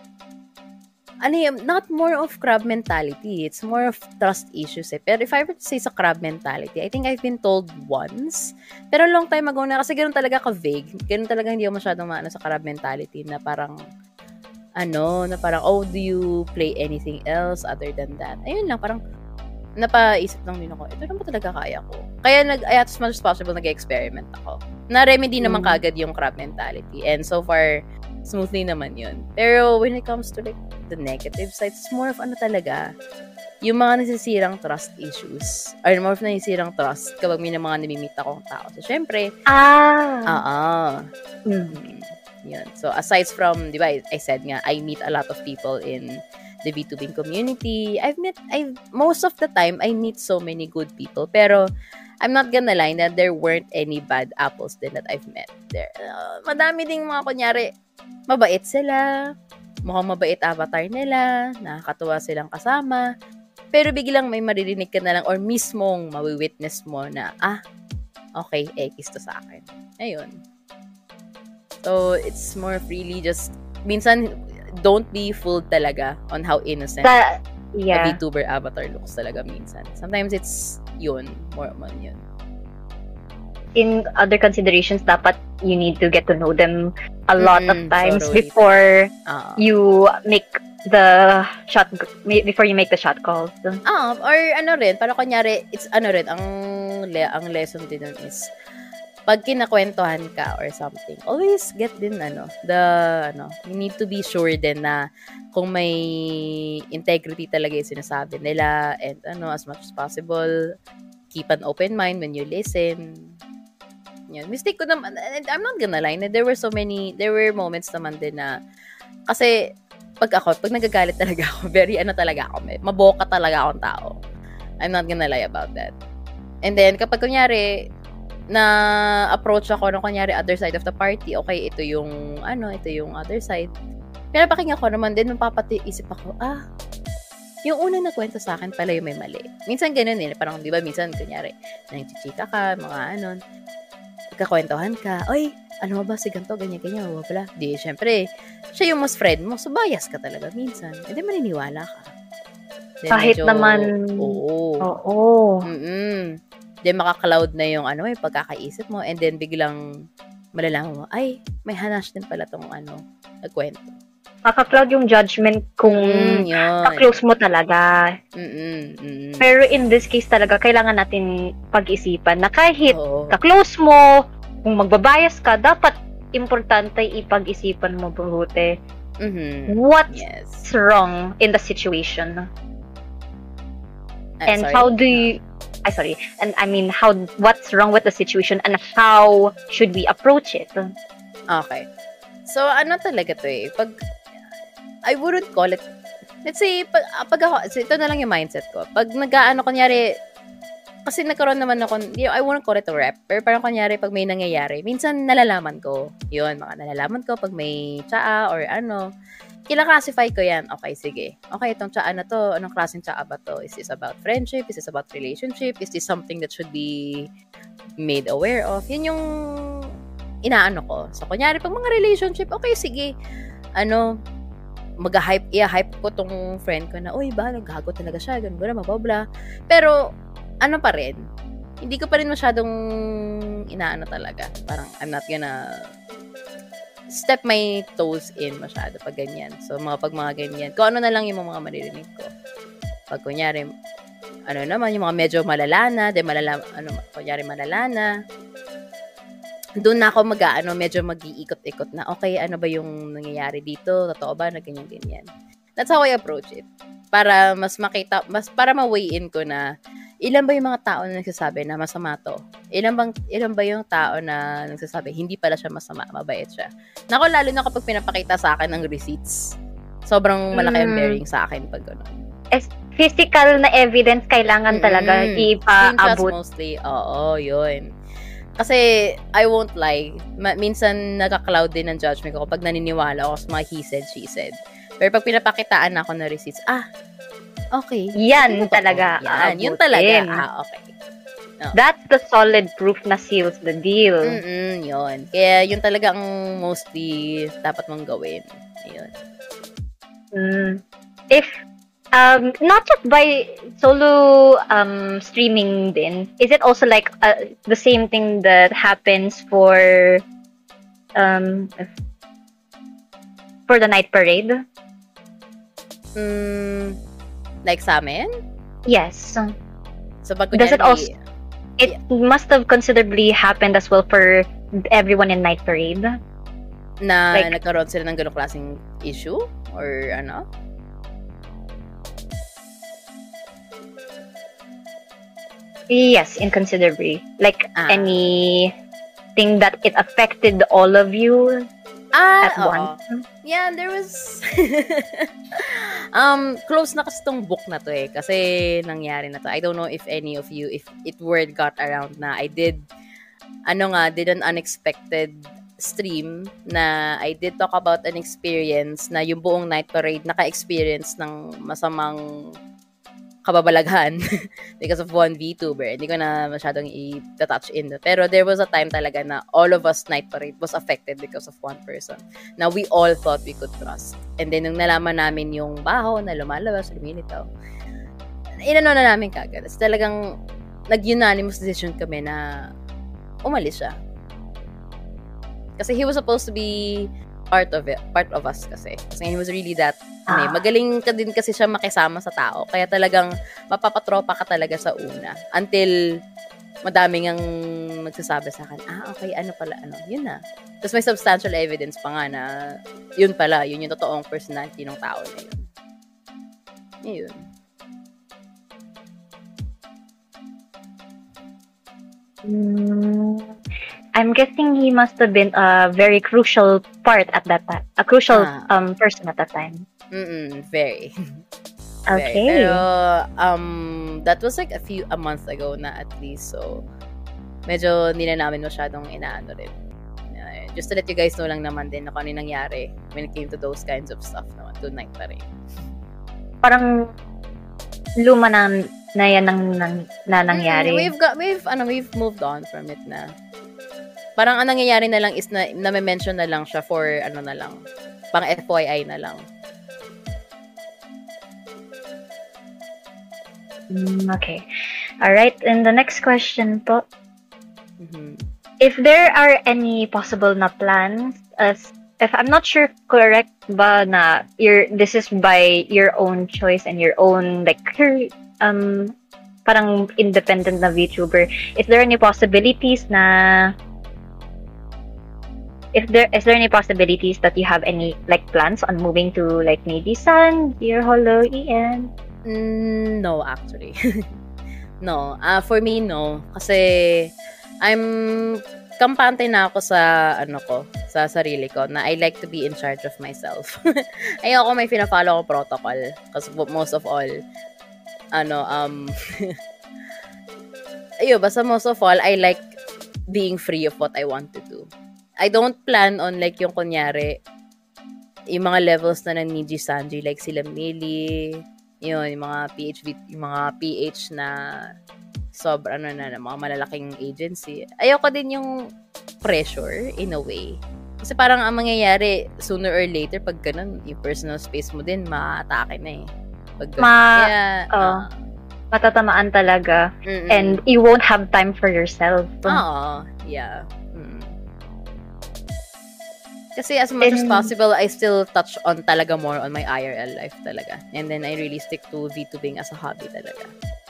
ano yun, not more of crab mentality. It's more of trust issues eh. Pero if I were to say sa crab mentality, I think I've been told once. Pero long time ago na, kasi ganun talaga ka-vague. Ganun talaga hindi ako masyadong maano sa crab mentality na parang, ano, na parang, oh, do you play anything else other than that? Ayun lang, parang, napaisip lang din ako, ito naman talaga kaya ko. Kaya, nag, as much as possible, nag-experiment ako. Na-remedy naman Mm. kagad yung crab mentality. And so far, smoothly naman yun. Pero when it comes to like the negative side, it's more of ano talaga, yung mga nasisirang trust issues. Or more of nasisirang trust kapag may mga namimit akong tao. So, syempre, Ah. ah, ah. Mm. Yun. So, aside from, di ba, I said nga, I meet a lot of people in the VTubing community. I've met, I've, most of the time, I meet so many good people. Pero, I'm not gonna lie that there weren't any bad apples din that I've met there. Uh, madami ding mga kunyari, mabait sila, mukhang mabait avatar nila, nakakatuwa silang kasama, pero biglang may maririnig ka na lang or mismong mawi-witness mo na, ah, okay, X to sa akin. Ayun. So, it's more of really just, minsan, don't be fooled talaga on how innocent Sa, a yeah. VTuber avatar looks talaga minsan. Sometimes it's yun, more on yun. In other considerations, dapat you need to get to know them a lot Mm-mm, of times totally. before Ah. you make the shot, before you make the shot calls. Ah, or ano rin, para kunyari, it's ano rin, ang, le- ang lesson din nun is, pag kinakwentuhan ka or something, always get din, ano, the, ano, you need to be sure din na kung may integrity talaga yung sinasabi nila, and ano, as much as possible, keep an open mind when you listen. Yun. Mistake ko naman, and I'm not gonna lie, na there were so many, there were moments naman din na, kasi, pag ako, pag nagagalit talaga ako, very ano talaga ako, may, maboka talaga akong tao. I'm not gonna lie about that. And then, kapag kunyari, na approach ako ng kunyari other side of the party, okay, ito yung, ano, ito yung other side. Pero pakinggan ko naman din, mapapati isip ako, ah, yung unang nagkwento sa akin pala yung may mali. Minsan ganun eh, parang, di ba, minsan, kunyari, nangchichika ka, mga ano, kakwentuhan ka, oy, ano ba si ganito, ganyan-ganyan, wala pala. Di, syempre, siya yung mas friend mo, so bias ka talaga minsan. E di maniniwala ka. Then, Kahit medyo, naman, oo. oo. Mm-mm. Then, makakloud na yung, ano, yung pagkakaisip mo, and then, biglang, malalaman mo, ay, may hanash din pala tong, ano, nagkwento. Maka-cloud yung judgment kung Mm, yun. ka-close mo talaga. Mm-mm. Mm-mm. Pero in this case talaga, kailangan natin pag-isipan na kahit Oo. ka-close mo, kung magbabayas ka, dapat importante ipag-isipan mo mabuti. Mhm. What's Yes. wrong in the situation? Ah, And sorry. how do you... I sorry. And I mean, how what's wrong with the situation and how should we approach it? Okay. So, ano talaga to eh? Pag, I wouldn't call it, let's say, pag, ah, pag ako, so ito na lang yung mindset ko. Pag nag-ano, kunyari, kasi nagkaroon naman ako, you know, I wouldn't call it a rep, pero parang kunyari pag may nangyayari, minsan nalalaman ko. Yun, mga nalalaman ko pag may tsaa or ano, kila-classify ko yan. Okay, sige. Okay, itong tsaa na to, anong klaseng tsaa ba to? Is this about friendship? Is this about relationship? Is this something that should be made aware of? Yun yung inaano ko. So, kunyari, pag mga relationship, okay, sige. Ano, mag-hype, i-hype ko tong friend ko na, uy, ba, naggago talaga siya, ganun, ganun, mababla. Pero, ano pa rin, hindi ko pa rin masyadong inaano talaga. Parang, I'm not gonna step my toes in masyado pag ganyan. So, mga pag mga ganyan, kung ano na lang yung mga maririnig ko. Pag kunyari, ano naman, yung mga medyo malala na, de malala, ano, kunyari malala na, doon na ako mag-ano, medyo mag-iikot-ikot na, okay, ano ba yung nangyayari dito? Totoo ba na ganyan-ganyan? That's how I approach it. Para mas makita, mas para ma-weigh in ko na ilan ba yung mga tao na nagsasabi na masama to? Ilan bang ilan ba yung tao na nagsasabi hindi pala siya masama, mabait siya? Nako, lalo na kapag pinapakita sa akin ng receipts. Sobrang malaki ang bearing sa akin pag gano'n. As physical na evidence kailangan talaga Mm-mm. ipaabot. Screenshots mostly. Oo, yun. Kasi, I won't lie, ma- minsan nagka-cloud din ang judgment ko kapag naniniwala ako sa mga he said, she said. Pero pag pinapakitaan ako ng receipts, ah, okay. Yan Ito talaga. Yan, yun aabutin. talaga. Ah, okay. That's the solid proof na seals the deal. Mm-mm, yun. Kaya yun talaga ang mostly dapat mong gawin. Yun. Mm. If, um, not just by solo um, streaming din, is it also like uh, the same thing that happens for um, for the night parade? Mm, like sa amin? Yes. So, pag Does it kunyari- also, it must have considerably happened as well for everyone in night parade. na like- nagkaroon sila ng ganong klaseng issue? Or ano? Yes, inconsiderably. Like Ah. anything that it affected all of you Ah, at oo. once. Yeah, there was... um, close na kasi tong book na to eh. Kasi nangyari na to. I don't know if any of you, if it word got around na I did, ano nga, did an unexpected stream na I did talk about an experience na yung buong night parade naka-experience ng masamang kababalaghan because of one VTuber. Hindi ko na masyadong i-touch in. Pero there was a time talaga na all of us night parade was affected because of one person na we all thought we could trust. And then, nung nalaman namin yung baho na lumalabas, lumilitaw, inano na namin kagad. It's talagang nag-unanimous decision kami na umalis siya. Kasi he was supposed to be part of it, part of us kasi. Kasi he was really that, ano, eh, magaling ka din kasi siya makisama sa tao. Kaya talagang mapapatropa ka talaga sa una. Until madaming ang magsasabi sa akin, ah, okay, ano pala, ano, yun na. Tapos may substantial evidence pa nga na yun pala, yun yung totoong personality ng tao na yun. Yun. Mm, I'm guessing he must have been a very crucial part at that time. A crucial Ah. um person at that time. Mm-mm, very. Okay. Very. Pero, um, that was like a few, a month ago na at least. So, medyo hindi na namin masyadong inaano rin. Uh, just to let you guys know lang naman din na kung ano yung nangyari when it came to those kinds of stuff naman. Tonight pa rin. Parang luma na, na yan nang, nang, na nangyari. Mm, we've got, we've, ano, we've moved on from it na. Parang ang nangyayari na lang is na, na-mention na lang siya for, ano na lang, pang F Y I na lang. Mm, okay. Alright, and the next question po. Mhm. If there are any possible na plans, as if I'm not sure correct ba na your this is by your own choice and your own like um parang independent na VTuber, is there any possibilities na if there is there any possibilities that you have any like plans on moving to like maybe Sun, Dear Hollow, Ian? Mm, no, actually. no. Uh, for me, no. Kasi, I'm, kampante na ako sa, ano ko, sa sarili ko, na I like to be in charge of myself. Ayoko may pina-follow ko protocol. Kasi most of all, ano, um, ayun, basta most of all, I like being free of what I want to do. I don't plan on like yung kunyari, yung mga levels na ng Niji Sanji, like sila Mili, yun, yung mga P H V, yung mga P H na sobra, ano na, mga malalaking agency. Ayoko din yung pressure, in a way. Kasi parang ang mangyayari, sooner or later, pag ganun, yung personal space mo din, ma-atake na eh. Pag ganun. Ma- Kaya, oh. uh, Matatamaan talaga. mm-mm. And you won't have time for yourself. Oo, yeah. Mm. Kasi as much as And- possible, I still touch on talaga more on my I R L life talaga. And then I really stick to VTubing as a hobby talaga.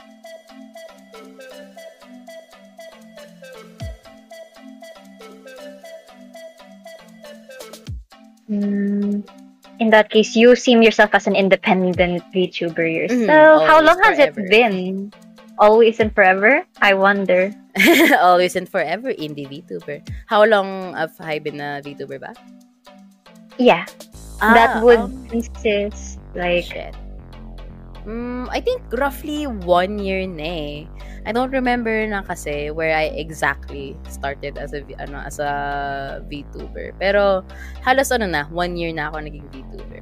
Mm, in that case, you seem yourself as an independent VTuber yourself. Mhm, How always, long has forever. it been? Always and forever? I wonder. Always and forever, indie VTuber. How long have I been a VTuber ba? Yeah, Ah, that would um, consist like Shit. Mm, I think roughly one year na eh. I don't remember na kasi where I exactly started as a V- ano as a VTuber. Pero halos ano na, one year na ako naging VTuber.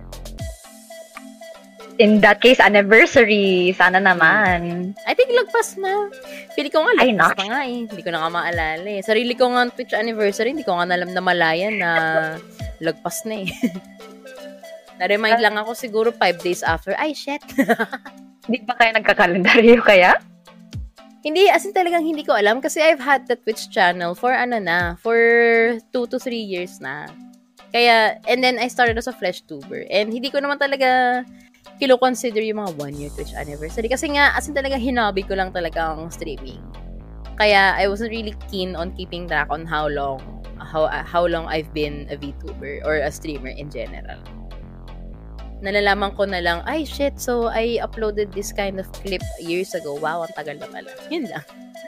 in that case anniversary. Sana naman. I think lagpas na. Pili ko nga Ay, lagpas nak. pa nga eh. Hindi ko na nga maalala eh. Sarili ko nga Twitch anniversary, hindi ko nga nalam na malayan na lagpas na eh. Na-remind lang ako siguro five days after. Ay, shit. Di ba kayo nagkakalendaryo kaya? Hindi, as in talagang hindi ko alam kasi I've had the Twitch channel for ano na, for two to three years na. Kaya, and then I started as a flesh tuber. And hindi ko naman talaga kilo-consider yung mga one year Twitch anniversary. Kasi nga, as in talagang hinabi ko lang talaga ang streaming. Kaya, I wasn't really keen on keeping track on how long, how how long I've been a VTuber or a streamer in general. Nalalaman ko na lang, ay shit, so I uploaded this kind of clip years ago. Wow, ang tagal na pala. Yun lang.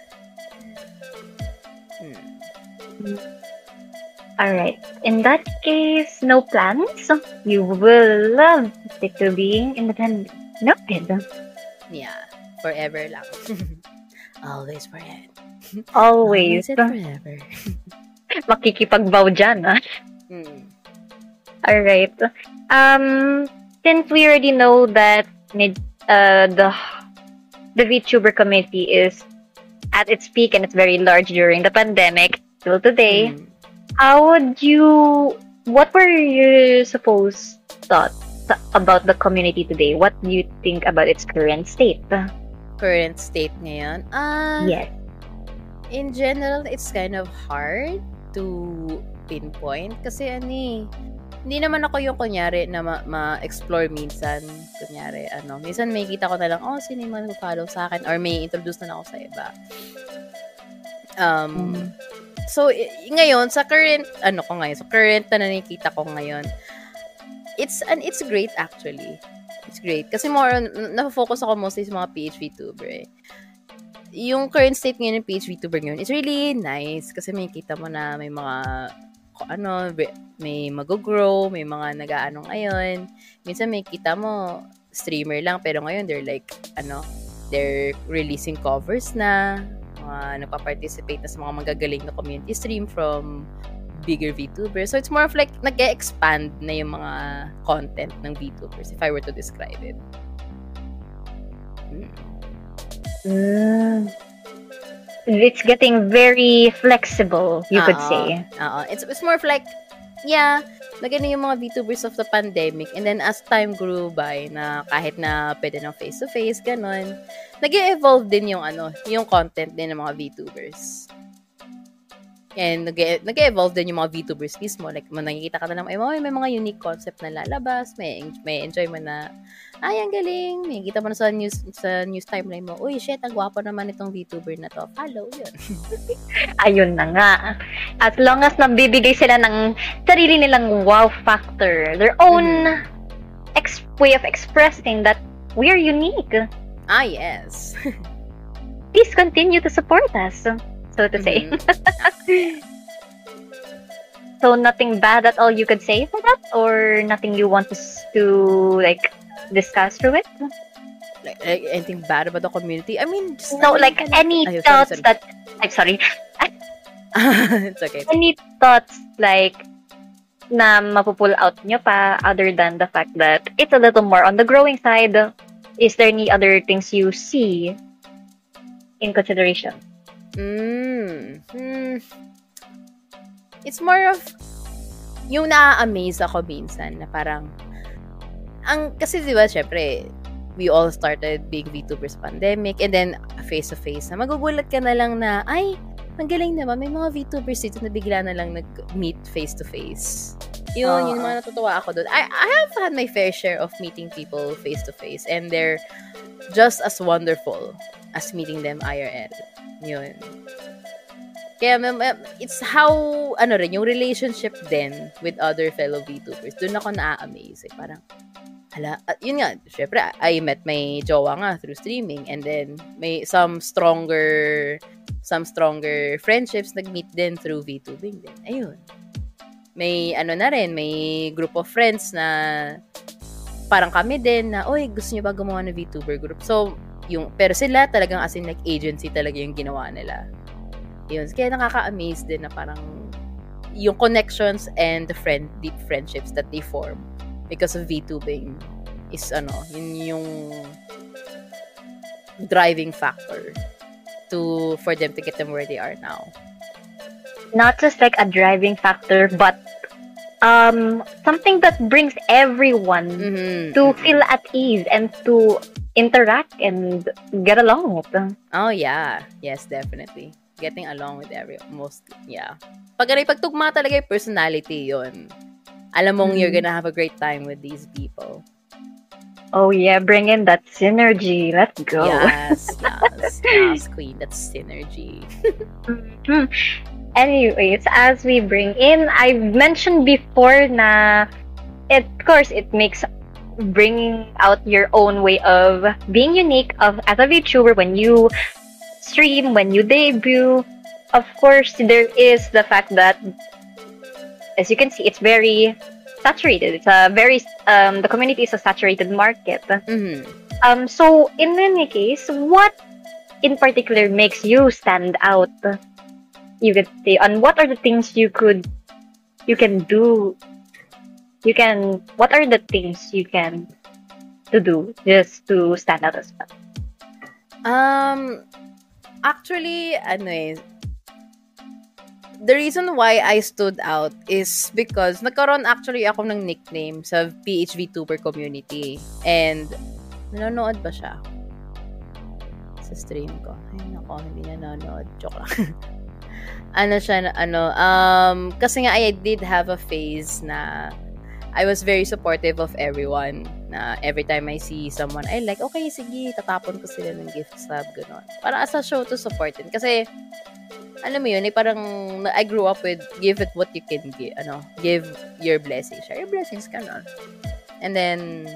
Hmm. Alright. In that case, no plans. You will love to stick to being independent. Noted. Yeah, forever lang. Always forever. Always. and forever. Makikipag-vow dyan, ah. Hmm. Alright. Um, since we already know that ni- uh, the the VTuber community is at its peak and it's very large during the pandemic till today, Hmm. how would you, what were your supposed thoughts about the community today? What do you think about its current state? Current state ngayon? Ah, Yes. in general, it's kind of hard to pinpoint kasi ano eh, hindi naman ako yung kunyari na ma- ma-explore minsan. Kunyari, ano, minsan may kita ko na lang, oh, sino yung mag-follow sa akin? Or may introduce na ako sa iba. Um, so, i- ngayon, sa current, ano ko ngayon, sa current na nakikita ko ngayon, it's, and it's great actually. It's great. Kasi more on, na-focus ako mostly sa mga P H VTuber eh. Yung current state ngayon ng P H VTuber ngayon, it's really nice. Kasi may kita mo na may mga kung ano, may mag-grow, may mga nag-aano ngayon. Minsan may kita mo, streamer lang, pero ngayon they're like, ano, they're releasing covers na, mga nagpa-participate na sa mga magagaling na community stream from bigger VTubers. So it's more of like, nag-expand na yung mga content ng VTubers, if I were to describe it. Hmm. Mm. It's getting very flexible, you could Oo. say. Oo. It's, it's more of like, yeah, nagano yung mga VTubers of the pandemic, and then as time grew by, na kahit na pwede ng face-to-face, ganon, nag-evolve din yung ano, yung content din ng mga VTubers. And nag- nag-evolve din yung mga VTubers mismo. Like, man, nakikita ka na lang, ay, may, may mga unique concept na lalabas, may, may enjoy mo na, ay, ang galing, may kita mo na sa news, sa news timeline mo, uy, shit, ang gwapo naman itong VTuber na to. Follow, yun. Ayun na nga. As long as nabibigay sila ng sarili nilang wow factor, their own ex- way of expressing that we're unique. Ah, yes. Please continue to support us, so to say. Mhm. So nothing bad at all you could say for that, or nothing you want us to like discuss through it? like, like anything bad about the community. I mean, just No, like any Ay, sorry, thoughts sorry. that I'm sorry. It's okay. Any thoughts like na mapupull out nyo pa other than the fact that it's a little more on the growing side? Is there any other things you see in consideration? Mm. Hmm. It's more of yung na-amaze ako minsan na parang ang kasi di ba syempre we all started being VTubers pandemic and then face-to-face na magugulat ka na lang na ay ang galing naman may mga VTubers dito na bigla na lang nag-meet face-to-face. Yun, Uh, yun yung mga natutuwa ako doon. I, I have had my fair share of meeting people face-to-face and they're just as wonderful as meeting them I R L. Yun. Kaya um, um, it's how, ano rin, yung relationship din with other fellow VTubers. Doon ako na-amaze. Eh. Parang, hala, at yun nga, syempre, I met my jowa nga through streaming and then may some stronger, some stronger friendships nag-meet din through VTubing din. Ayun. May, ano na rin, may group of friends na parang kami din na, oy, gusto niyo ba gumawa ng VTuber group? So, yung, pero sila talagang as in like agency talaga yung ginawa nila. Yun. Kaya nakaka-amaze din na parang yung connections and the friend, deep friendships that they form because of VTubing is ano, yun yung driving factor to for them to get them where they are now. Not just like a driving factor, but um something that brings everyone Mm-hmm. to feel at ease and to interact and get along. Oh, yeah. Yes, definitely. Getting along with everyone. Most, yeah. Pag ano, pagtugma talaga yung personality yun. Alam mong Mm. you're gonna have a great time with these people. Oh yeah, bring in that synergy. Let's go. Yes, yes. Yes, queen. That's synergy. Mhm. Anyways, as we bring in, I've mentioned before na, it, of course, it makes bringing out your own way of being unique of as a VTuber when you stream, when you debut. Of course, there is the fact that, as you can see, it's very saturated. It's a very um the community is a saturated market. Mm-hmm. Um, so in any case, what in particular makes you stand out? You could say, and what are the things you could, you can do, you can, what are the things you can to do just to stand out as well? Um, actually, ano eh, the reason why I stood out is because nagkaroon actually ako ng nickname sa P H VTuber community. And, nanonood ba siya? Sa stream ko. Ay, nako, hindi nanonood. Joke lang. ano siya, ano, um, kasi nga I did have a phase na I was very supportive of everyone. Na every time I see someone, I like, okay, sige, tatapon ko sila ng gift sub, gano'n. Para as a show to support din. Kasi, alam mo yun, eh, parang, I grew up with, give it what you can give, ano, give your blessings. Share your blessings, gano'n. And then,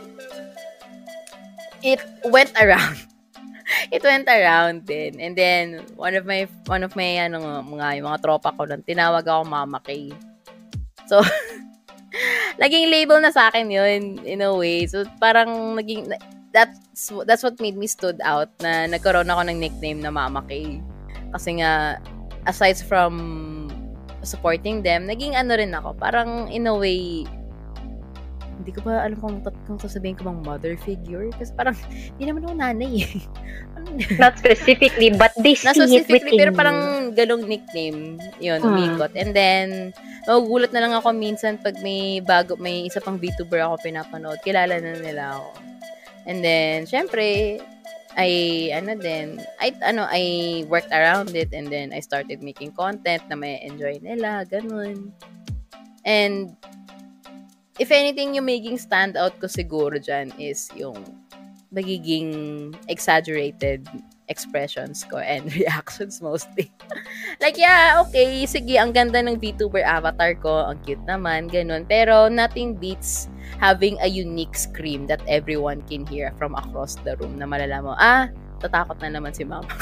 it went around. It went around din. And then, one of my, one of my, ano, mga, yung mga tropa ko lang, tinawag ako Mama Kay. So, naging label na sa akin yun, in a way. So, parang, naging, that's, that's what made me stood out, na nagkaroon ako ng nickname na Mama Kay. Kasi nga, aside from supporting them, naging ano rin ako, parang, in a way, hindi ko pa alam kung, kung sasabihin ko bang mother figure. Kasi parang, hindi naman ako nanay eh. Not specifically, but they see Not it specifically, within pero you. parang galong nickname. Yun, Hmm. umikot. And then, magugulat na lang ako minsan pag may bago, may isa pang VTuber ako pinapanood. Kilala na nila ako. And then, syempre, I, ano din, I, ano, I worked around it and then I started making content na may enjoy nila, ganun. And, if anything, yung making stand out ko siguro dyan is yung magiging exaggerated expressions ko and reactions mostly. Like, yeah, okay, sige, ang ganda ng VTuber avatar ko, ang cute naman, ganun. Pero nothing beats having a unique scream that everyone can hear from across the room na malala mo, ah, tatakot na naman si Mama.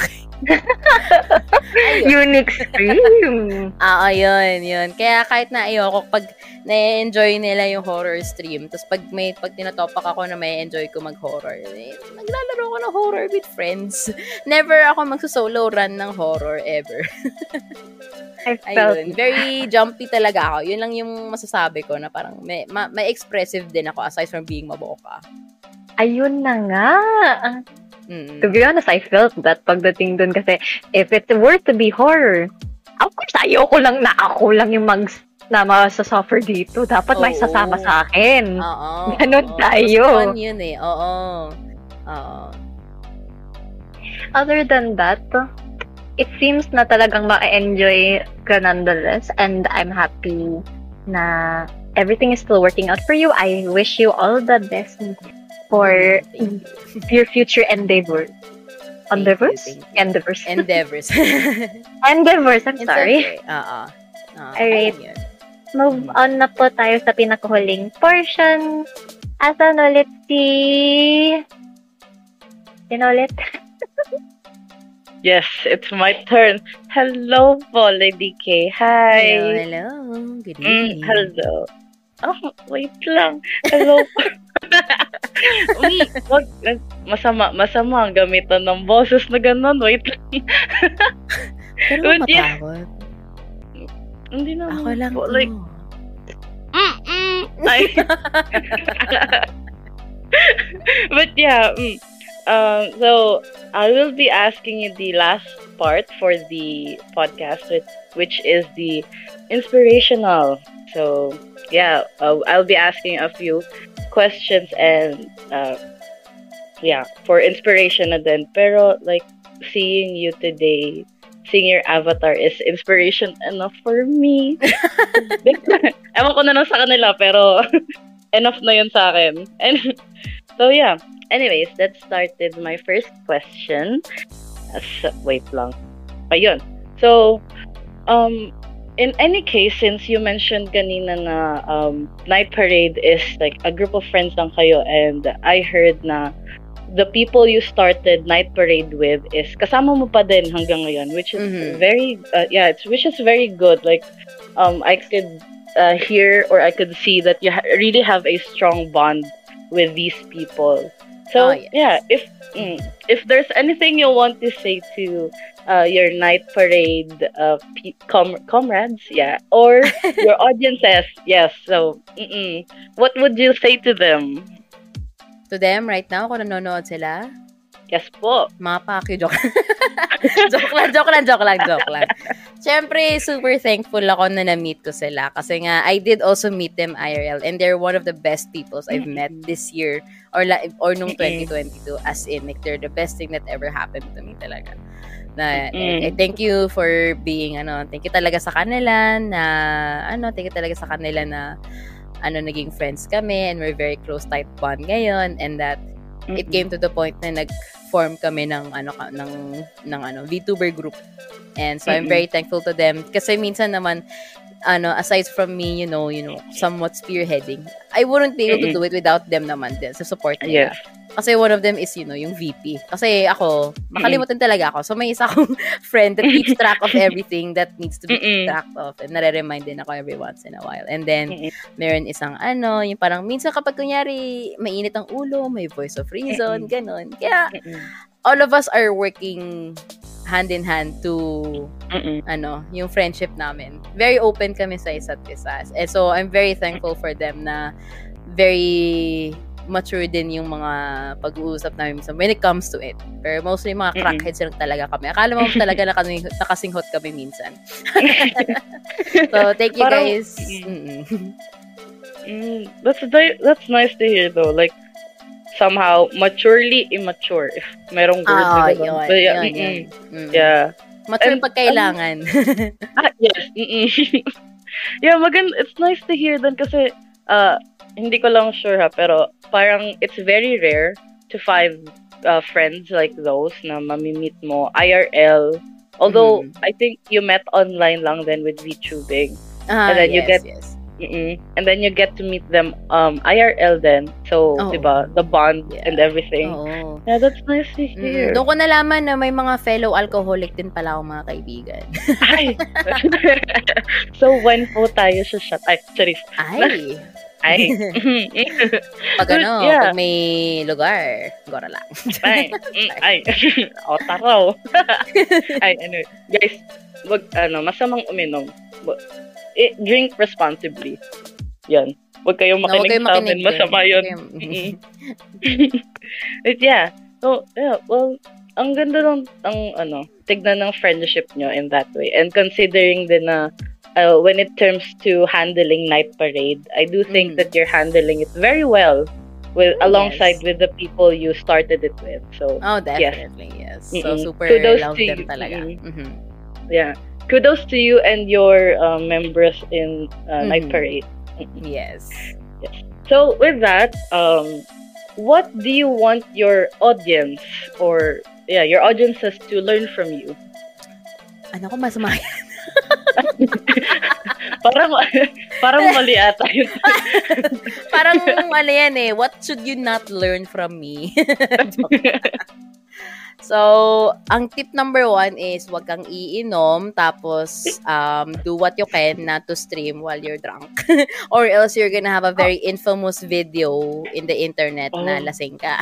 Unique stream. Ah, yun, yun. Kaya kahit na ayoko, pag na-enjoy nila yung horror stream, tapos pag may, pag tinatopak ako na may enjoy ko mag-horror, eh, naglalaro ko ng horror with friends. Never ako magsusolo run ng horror ever. I felt Ayun. Very jumpy talaga ako. Yun lang yung masasabi ko na parang may, ma, may expressive din ako aside from being maboka. Ayun na nga. Mm. To be honest, I felt that pagdating dun kasi if it were to be horror, of course, ayoko lang na ako lang yung mag na masasuffer dito. Dapat may Oo. sasama sa akin. Oo. Ganon oo. tayo. Mas fun yun eh. Oo. Oo. Other than that, it seems na talagang ma-enjoy ka nonetheless, and I'm happy na everything is still working out for you. I wish you all the best for your future endeavor. Thank Endeavors? you, thank you. Endeavors. Endeavors. Endeavors, I'm It's sorry. okay. Oo. Oo. Alright. Ayun yun. Move on na po tayo sa pinakahuling portion. Asan ulit si... Sino ulit? Yes, it's my turn. Hello po, Lady K. Hi. Hello, hello. Good evening. Mm, hello. Oh, wait lang. Hello po. Uy, wag, masama, masama ang gamitan ng boses na ganun. Wait lang. Pero Wait, yeah. matakot. Hindi naman Ako lang po. to. Like, mm, mm, ay. But yeah, mm, um, so I will be asking you the last part for the podcast, which, which is the inspirational. So yeah, uh, I'll be asking a few questions and uh, yeah, for inspiration na din. Pero like seeing you today, seeing your avatar is inspiration enough for me. Ewan ko na lang sa kanila, pero enough na yun sa akin. And so yeah, anyways, let's start with my first question. Uh, wait lang. Ayun. So, um, in any case, since you mentioned kanina na um, Night Parade is like a group of friends lang kayo, and I heard na the people you started Night Parade with is kasama mo pa din hanggang ngayon, which is Mhm. very, uh, yeah, it's which is very good. Like, um, I could uh, hear or I could see that you ha- really have a strong bond with these people. So Oh, yes. yeah, if mm, if there's anything you want to say to uh, your Night Parade uh, pe- com- comrades, yeah, or your audiences, yes. So, mm-mm, what would you say to them? To them, right now, kung nanonood sila, Yes po. mga paki, joke. joke lang, joke lang, joke lang, joke lang. Siyempre, super thankful ako na na-meet ko sila. Kasi nga, I did also meet them I R L. And they're one of the best peoples I've met this year. Or la- or nung twenty twenty-two. As in, like, they're the best thing that ever happened to me talaga. Na, Mm-mm. eh, thank you for being, ano, thank you talaga sa kanila na, ano, thank you talaga sa kanila na, ano, naging friends kami and we're very close, tight bond ngayon. And that, it came to the point na nag-form kami ng ano ka ng ng ano VTuber group. And so I'm Mm-mm. very thankful to them kasi minsan naman ano aside from me, you know, you know, somewhat spearheading, I wouldn't be able to Mm-mm. do it without them naman din sa support nila. Yes. Kasi one of them is, you know, yung V P. Kasi ako, makalimutan talaga ako. So may isa akong friend that keeps track of everything that needs to be Mm-mm. tracked of. And nare-remind din ako every once in a while. And then, Mm-mm. meron isang ano, yung parang minsan kapag kunyari, mainit ang ulo, may voice of reason, ganon. Kaya, Mm-mm. all of us are working hand in hand to, Mm-mm. ano, yung friendship namin. Very open kami sa isa't isa. And so, I'm very thankful for them na very mature din yung mga pag-uusap namin minsan when it comes to it. Pero mostly mga Mm-mm. crackheads lang talaga kami. Akala mo talaga na kami, nakasinghot kami minsan. So, thank you Parang- guys. Mm-mm. Mm, that's very, that's nice to hear though. Like somehow maturely immature, if merong word Ah, na ganun. yun, But yeah, yun, mm-mm. yun. Mm. Yeah. Mature And- pag kailangan. Ah, yes. Mm-mm. Yeah, maganda. It's nice to hear then kasi uh, hindi ko lang sure ha, pero parang it's very rare to find uh, friends like those na mamimit mo I R L. Although, Mhm. I think you met online lang then with VTubing. Ah, And then you yes, get- yes. Mm-mm. And then you get to meet them um I R L then. So, Oo. 'di ba, the bond Yeah. and everything. Oo. Yeah, that's nice to Mm, hear. doon ko nalaman na may mga fellow alcoholic din pala akong mga kaibigan. Ay. So, when po tayo sa shot? Ay, sorry. Ay! Ay. Pag ano, Yeah. pag may lugar, gora lang. Ay. Mm, ay. O, taraw. Ay, ano, guys, wag, ano, masamang uminom. Wag- eh, drink responsibly. Yan. Huwag kayong No, huwag makinig kayong sa amin. makinig Masama din. yun. Huwag kayong- Mm. But yeah. So, yeah, well, ang ganda ng, ang, ano, tignan ng friendship nyo in that way. And considering din na, uh, when it comes to handling night parade, I do think Mm. that you're handling it very well with Oh, alongside yes. with the people you started it with. So, Oh, definitely, yes. So, Mm-mm. super Kudos love to them you. talaga. Mm. Mhm. yeah. Kudos to you and your uh, members in uh, Night Mhm. Parade. Yes. So, with that, um, what do you want your audience or yeah, your audiences to learn from you? Ano ko masama yan? Parang parang mali ata yun. Parang ano yan eh, what should you not learn from me? So, ang tip number one is wag kang iinom, tapos um, do what you can not to stream while you're drunk. Or else you're gonna have a very infamous video in the internet na Oh. lasing ka.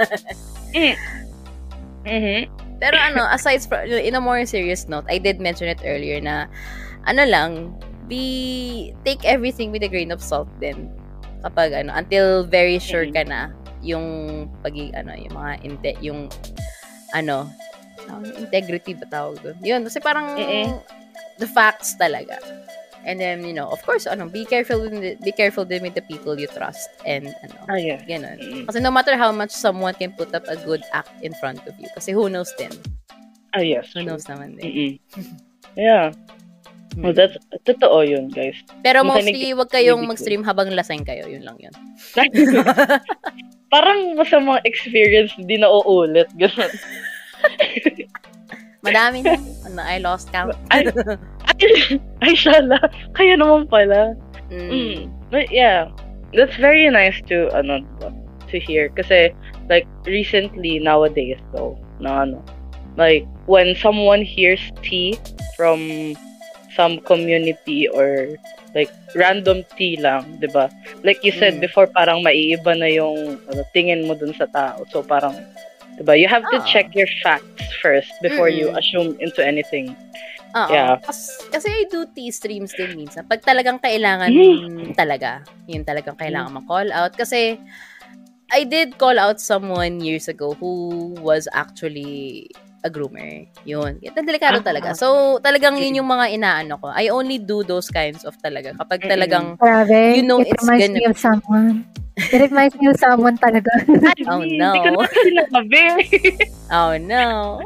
Mhm. Pero ano, aside from, in a more serious note, I did mention it earlier na, ano lang, be, take everything with a grain of salt din. Kapag ano, until very sure ka na, yung, pag, ano, yung mga, inte, yung, ano, tawag- integrity ba tawag doon? Yun, kasi parang, Mm-mm. the facts talaga. And then, you know, of course, ano, be careful with the, be careful din with the people you trust. And, ano, Ah, yeah. ganun. Mm. Kasi no matter how much someone can put up a good act in front of you. Kasi who knows din? Ah, yes. Who true. knows naman din. Mm-mm. Yeah. Well, Hmm. that's, totoo yun, guys. Pero makinig- mostly, wag kayong makinig- mag-stream habang lasing kayo. Yun lang yun. Parang masamang experience, di na uulit. Ganun. Madami na. Ano, I lost count. Ay, ay, ay, shala. Kaya naman pala. Mm. Mm. But yeah, that's very nice to ano to hear kasi like recently nowadays though na ano like when someone hears tea from some community or like random tea lang, 'di ba? Like you said Mm. before, parang maiiba na yung ano, tingin mo dun sa tao. So parang 'di ba, you have to Oo. check your facts first before you Mm-mm. assume into anything. Oo. Yeah. Kas- kasi I do tea streams din minsan. Pag talagang kailangan talaga. Yun talagang kailangan ma-call out. Kasi I did call out someone years ago who was actually a groomer. Yun. Ito delikado Ah. talaga. So, talagang yun yung mga inaano ko. I only do those kinds of talaga. Kapag Mm-mm. talagang, Grabe. You know it it's reminds gonna- me of someone. It reminds me of someone talaga. oh Hindi ko no. naman sinabi. Oh no.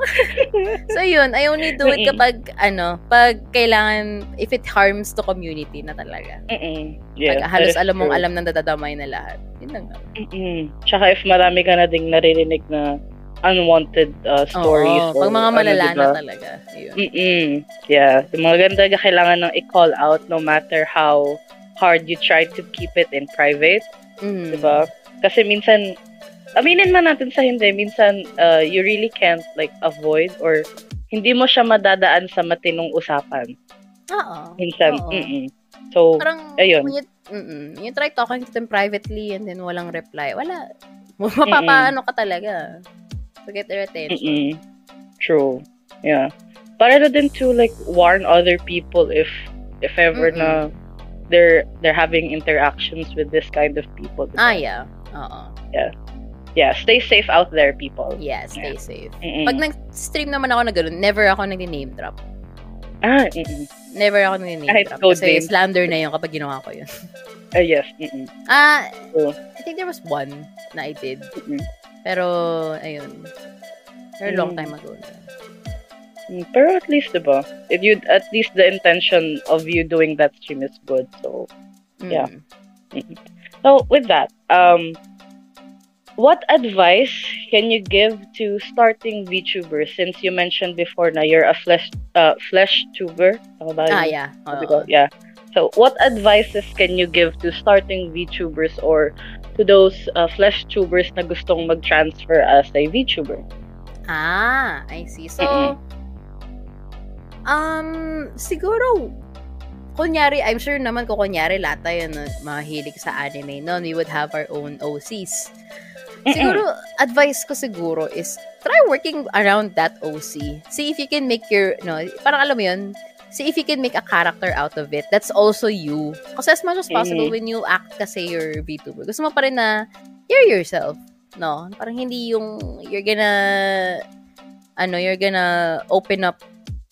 So yun, I only do it Mm-mm. kapag, ano, pag kailangan, if it harms the community na talaga. Mm-mm. Yeah, Pag halos that is alam mong true. alam na dadamay na lahat. Yun lang. naman. Mm-mm. Tsaka if marami ka na ding naririnig na unwanted uh, stories. Oo, pag or mga ano, malala na diba? talaga. Yun. Mm-mm. Yeah. Yung mga ganda ka kailangan ng i-call out no matter how hard you try to keep it in private. Mm. Diba? Kasi minsan, aminin man natin sa hindi, minsan uh, you really can't like avoid or hindi mo siya madadaan sa matinong usapan. Oo. Minsan. Oo. Mm-mm. So, Parang, ayun. when you, mm-mm, you try talking to them privately and then walang reply, wala. Mapapaano ka talaga. To get their attention. Mm-mm. True. Yeah. Para na din to like warn other people if if ever Mm-mm. na they're they're having interactions with this kind of people. diba? Ah, yeah. Oo. Yeah, stay safe out there, people. Yeah, stay safe. Mm-mm. Pag nag-stream naman ako na gano'n, never ako nag-name drop. Ah, mm-mm. Never ako nag-name Kahit drop. code Kasi name. slander na yun kapag ginawa ko yun. Ah, yes. Mm-mm. Ah, Oo. I think there was one na I did. Mm-mm. Pero, ayun. Very long Mm. time ago na. Mm, Pero at least, diba? If you at least the intention of you doing that stream is good. So, Mm. Yeah. so with that, um, what advice can you give to starting VTubers? Since you mentioned before na you're a flesh uh flesh tuber. Tama ba Ah, yun? yeah. Sabi Oo. ko, yeah. So, what advices can you give to starting VTubers or to those uh, flesh tubers na gustong mag-transfer as a VTuber? Ah, I see. So, Mm-mm. um, siguro, kunyari, I'm sure naman kung kunyari lahat tayo na mahilig sa anime, no, we would have our own O Cs. Siguro, advice ko siguro is, try working around that O C. See if you can make your, no, parang alam mo yun, see if you can make a character out of it. That's also you. Kasi as much as possible, Mhm. when you act kasi you're VTuber, gusto mo pa rin na you're yourself. No? Parang hindi yung, you're gonna, ano, you're gonna open up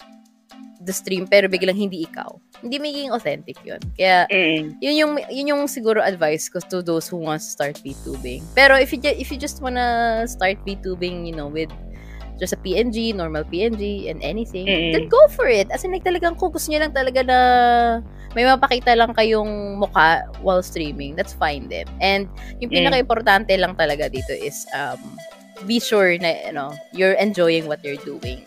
the stream pero biglang hindi ikaw. Hindi magiging authentic yun. Kaya, Mm. yun yung, yun yung siguro advice ko to those who want to start VTubing. Pero if you, ju- if you just wanna start VTubing, you know, with just a P N G, normal P N G, and anything, Mm-mm. then go for it. As in, like, talagang kung gusto nyo lang talaga na may mapakita lang kayong mukha while streaming, that's fine then. And yung Mm. pinaka-importante lang talaga dito is, um, be sure na, you know, you're enjoying what you're doing.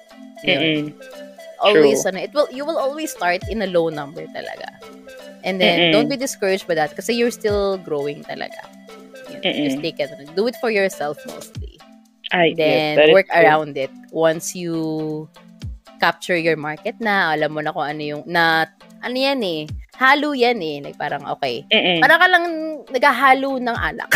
Yun. Mm-mm. Always, True. ano, it will, you will always start in a low number talaga. And then, Mm-mm. don't be discouraged by that kasi you're still growing talaga. Yun, Mm-mm. just take it. Do it for yourself mostly. Ay, Then, yes, that is work true. around it. Once you capture your market na, alam mo na kung ano yung, na, ano yan eh, halo yan eh. Like, parang, okay. Mm-mm. Parang ka lang naghahalo ng alak.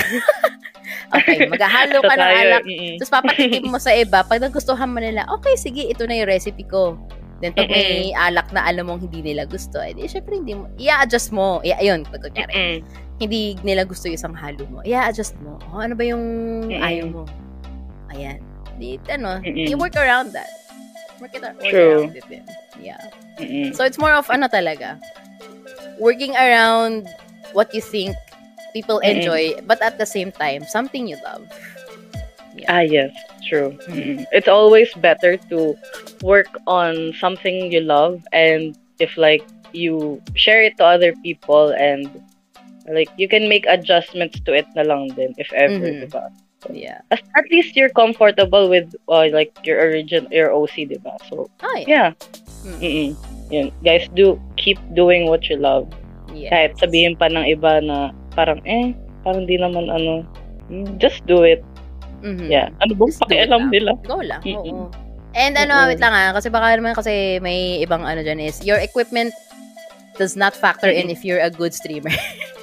Okay, maghahalo So ka ng tayo, alak. mm-mm. Tapos papatikim mo sa iba. Pag nagustuhan mo nila, okay, sige, ito na yung recipe ko. Then, pag may alak na alam mong hindi nila gusto, edi, syempre, hindi mo, i-adjust mo. I- ayun, pag kunyari, Mm-mm. hindi nila gusto yung isang halo mo. I-adjust mo. Oh, ano ba yung Mm-mm. ayaw mo? Ayan. Di, ano, Mm-mm. you work around that. Work, it, work True. around it din. Yeah. Mm-mm. So, it's more of, ano talaga, working around what you think people Mm-mm. enjoy, but at the same time, something you love. Ah, yes, true. Mm. Mm. It's always better to work on something you love, and if like you share it to other people, and like you can make adjustments to it na lang din, if ever, Mhm. diba? Yeah. At, at least you're comfortable with uh, like your origin, your O C, diba? So Oh, yeah. yeah, Mm. mm yun. Guys, do keep doing what you love. Yes. Kahit sabihin pa ng iba na parang eh, parang di naman ano, mm, just do it. Mhm. Yeah. Ano bang Just do it pakialam lang. nila? Go lang. Mm-mm. Oo. And ano, Mm-mm. wait lang ah, kasi baka naman kasi may ibang ano dyan is, your equipment does not factor in if you're a good streamer.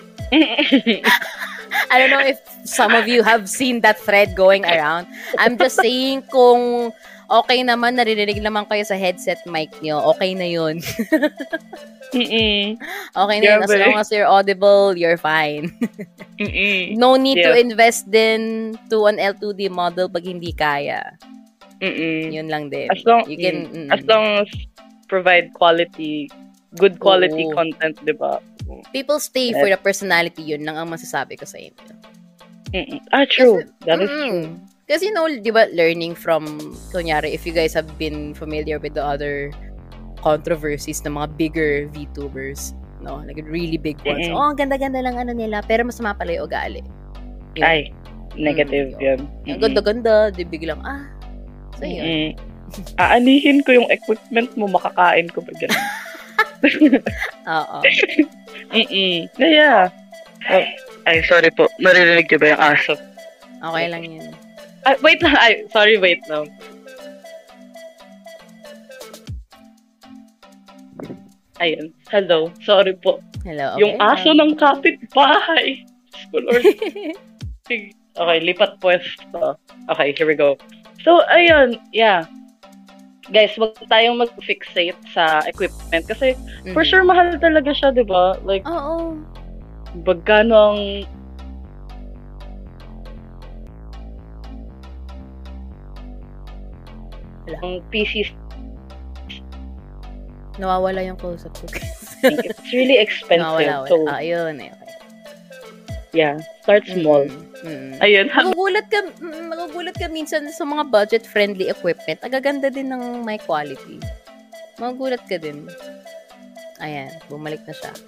I don't know if some of you have seen that thread going around. I'm just saying kung okay naman, naririnig naman kayo sa headset mic nyo, okay na yun. Mm-mm. Okay na yun. As Grabe. long as you're audible, you're fine. Mm-mm. No need to Yeah. invest din to an L two D model pag hindi kaya. Mm-mm. Yun lang din. As long, You can, mm, mm. as long as provide quality, good quality Oo. content, di ba? People stay for the personality, yun lang ang masasabi ko sa inyo. Mm-mm. Ah, true. Kasi- That is mm-mm. true. Kasi, you know, di ba, learning from, kunyari, if you guys have been familiar with the other controversies ng mga bigger VTubers, no? Like, really big ones. Mm-mm. Oh, ang ganda-ganda lang ano nila, pero masama pala yung ugali. Yun. Ay, negative Mm, yun. Ang Mm-mm. ganda-ganda, di biglang, ah, so yun. Mm-mm. Aanihin ko yung equipment mo, makakain ko ba ganun? Oo. Mm-mm. Yeah. Oh, ay, sorry po. Naririnig niyo ba yung aso? Okay lang yun. Ay, wait lang. Ay, sorry, wait lang. Ayun. Hello. Sorry po. Hello, okay. Yung aso ng kapitbahay. Diyos ko, Lord. Sige. Okay, lipat pwesto. Okay, here we go. So, ayun. Yeah. Guys, wag tayong mag-fixate sa equipment kasi Mhm. for sure mahal talaga siya, di ba? Like, Oo. bagkano ang Wala. ang P C. Nawawala yung close-up ko, guys. It's really expensive. Nawawala, wala. So, Ah, yun eh. Okay. yeah. Start small. Mm. Ayun. Magugulat ka, mm, magugulat ka minsan sa mga budget-friendly equipment. Agaganda din ng my quality. Magugulat ka din. Ayan, bumalik na siya.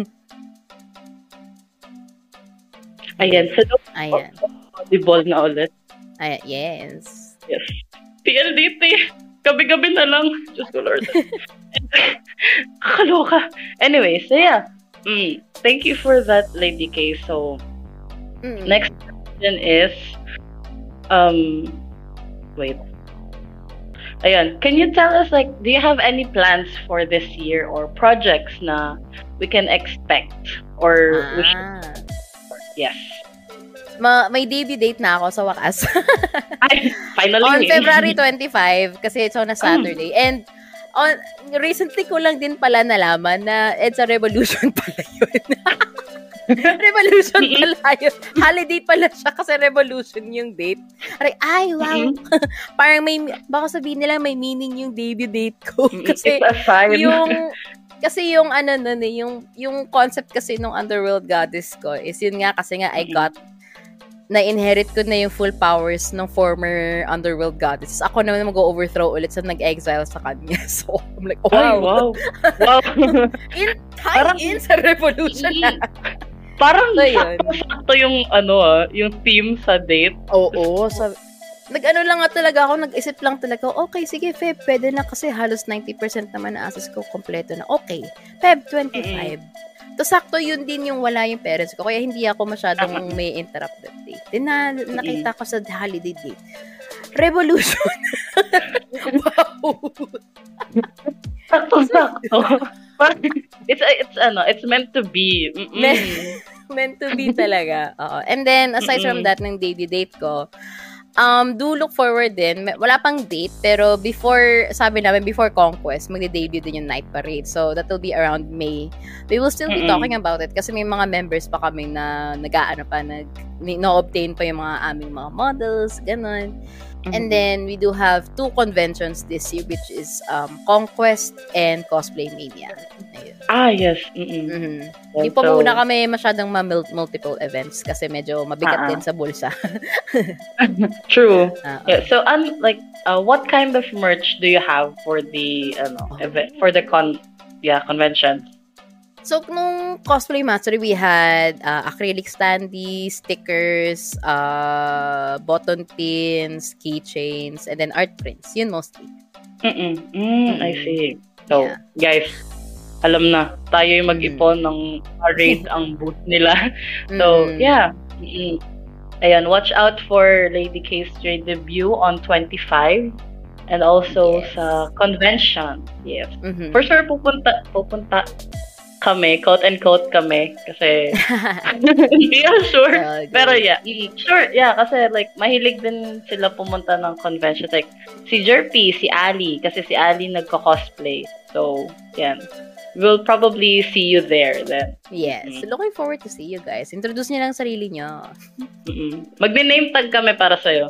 Ayan. So, Ayan. audible na ulit. Ayan, yes. Yes. P L D T. P Gabi-gabi na lang. Diyos ko, Lord. Kakaloka. Anyway, so yeah. Mm, thank you for that, Lady K. So, Mm. next question is, um, wait. Ayan, can you tell us, like, do you have any plans for this year or projects na we can expect? Or, we should, Ah. yes. Ma- may debut date na ako sa wakas. Ay, finally. On eh. February twenty-fifth, kasi it's on a Saturday. And on recently ko lang din pala nalaman na it's a revolution pala yun. Revolution pala yun. Holiday pala siya kasi revolution yung date. Ay, ay wow. Parang may, baka sabihin nila may meaning yung debut date ko. Kasi It's a sign. yung, kasi yung ano nun eh, yung, yung concept kasi nung Underworld Goddess ko is yun nga kasi nga I got na-inherit ko na yung full powers ng former Underworld Goddess. Ako naman mag-overthrow ulit sa nag-exile sa kanya. So, I'm like, oh, Ay, wow. wow. Wow. In, Parang- tie in sa revolution na. Parang So, yun. sakto yung, ano ah, yung theme sa date. Oo. So, nag-ano lang nga talaga ako, nag-isip lang talaga, okay, sige, Feb, pwede na kasi halos ninety percent naman na assets ko kompleto na. Okay, Feb twenty-five. To sakto yun din yung wala yung parents ko. Kaya hindi ako masyadong may interrupt that date. Then na, nakita ko sa holiday date. Revolution. Wow. Sakto-sakto. it's, it's, ano, it's meant to be. Mm-mm. Meant to be talaga. Oo. And then, aside from that, ng debut date ko, Um, do look forward din. May- Wala pang date, pero before, sabi namin, before Conquest, magde-debut din yung Night Parade. So, that will be around May. We will still be Mm-mm. talking about it kasi may mga members pa kami na nag-aano pa, nag, no-obtain pa yung mga aming mga models, ganun. And then, we do have two conventions this year, which is um, Conquest and Cosplay Mania. Ayun. Ah, yes. Mm-mm. Mhm. Yeah, Hindi pa so- muna kami masyadong ma- multiple events kasi medyo mabigat Ah, ah. din sa bulsa. True. Ah, ah. Yeah. So, um, like, uh, what kind of merch do you have for the, ano, event, for the con, yeah, convention? So, nung Cosplay Mastery, we had uh, acrylic standees, stickers, uh, button pins, keychains, and then art prints. Yun mostly. Mm-mm. Mm, I see. So, Yeah. guys, alam na, tayo yung mag-ipon ng parade ang booth nila. So, Mm. yeah. Mm-mm. Ayan, watch out for Lady K's J debut on twenty-five and also Yes. sa convention. Yes. Mhm. For sure, pupunta, pupunta kami, quote and quote kami, kasi hindi ako sure. Okay. Pero yeah, mm, sure, yeah, kasi like, mahilig din sila pumunta ng convention. Like, si Jerpy, si Ali, kasi si Ali nagko-cosplay. So, yan. We'll probably see you there then. Yes. Mm. Looking forward to see you guys. Introduce niyo lang sarili niyo. Mm-mm. Magne-name tag kami para sa'yo.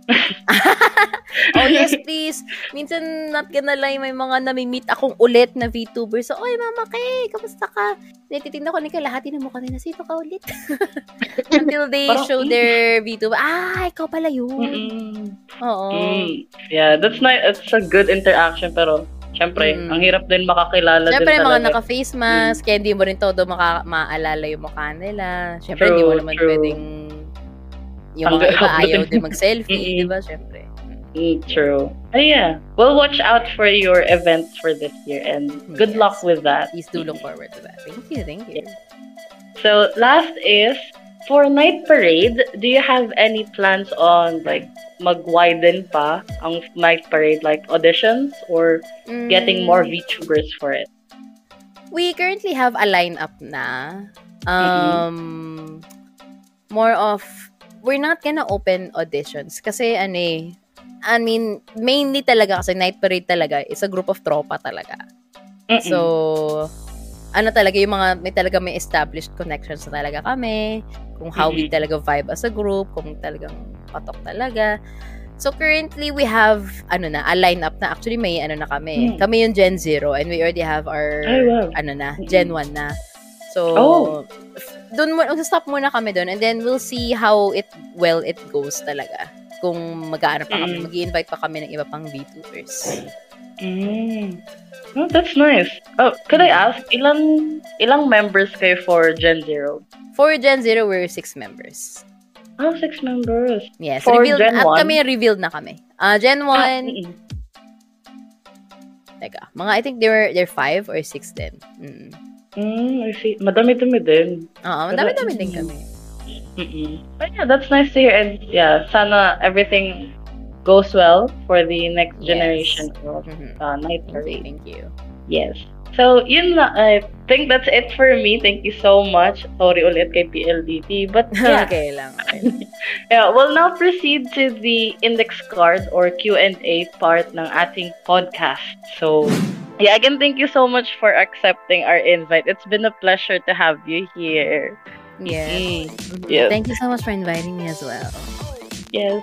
Oh, yes, please. Minsan, not gonna lie, may mga nami-meet akong ulit na VTubers. So, oy, Mama Kay, kamusta ka? Natitignan ko ni kalahati ng mukha nila. Sino ka ulit? Until they Parang, show mm. their VTuber. Ah, ikaw pala yun. Mm-mm. Oo. Mm. Yeah, that's nice. It's a good interaction, pero syempre, Mm. ang hirap din makakilala Siyempre, din mga talaga. naka-face mask, kaya hindi mo rin todo maka- maalala yung mukha nila. Siyempre, hindi mo True, naman true. pwedeng yung mga Hanggang- iba ayaw hanggang- din mag-selfie, Mm-mm. di ba? Siyempre. Mm, true. Oh, yeah. Well, watch out for your events for this year and good Yes. luck with that. Please do look forward to that. Thank you, thank you. So, last is, for Night Parade, do you have any plans on, like, mag-widen pa ang Night Parade, like, auditions or getting more Mm, VTubers for it? We currently have a lineup na. Um, more of, we're not gonna open auditions kasi ano eh, I mean, mainly talaga kasi Night Parade talaga is a group of tropa talaga. Mm-mm. So, ano talaga, yung mga, may talaga may established connections na talaga kami, kung how we Mm-mm. talaga vibe as a group, kung talagang patok talaga. So, currently, we have, ano na, a lineup na, actually, may, ano na kami, Mm. kami yung Gen Zero, and we already have our, Ay, wow. ano na, Mm-mm. Gen One na. So, Oh. dun, mo- stop muna kami doon, and then we'll see how it, well, it goes talaga. Kung mag-aano pa kami, Mm. mag-i-invite pa kami ng iba pang VTubers. Mm. Oh, that's nice. Oh, could I ask, ilang ilang members kayo for Gen Zero? For Gen Zero, we're six members. Oh, six members. Yes, For revealed, Gen at one? kami revealed na kami. Ah, Gen Ah, one, mm-mm. Teka, mga I think they were they're five or six din. Mm. Mm, I see. Madami-dami din. Oo, madami-dami din kami. Mm-mm. But yeah, that's nice to hear. And yeah, sana everything goes well for the next Yes. generation of Mhm. uh, Night Okay, Parade. thank you. Yes. So, yun na. I think that's it for me. Thank you so much. Sorry ulit kay P L D T. But yeah, Okay lang. Okay. yeah, we'll now proceed to the index card or Q and A part ng ating podcast. So, yeah, again, thank you so much for accepting our invite. It's been a pleasure to have you here. Yes. Mm. Mhm. Yes. Thank you so much for inviting me as well. Yes.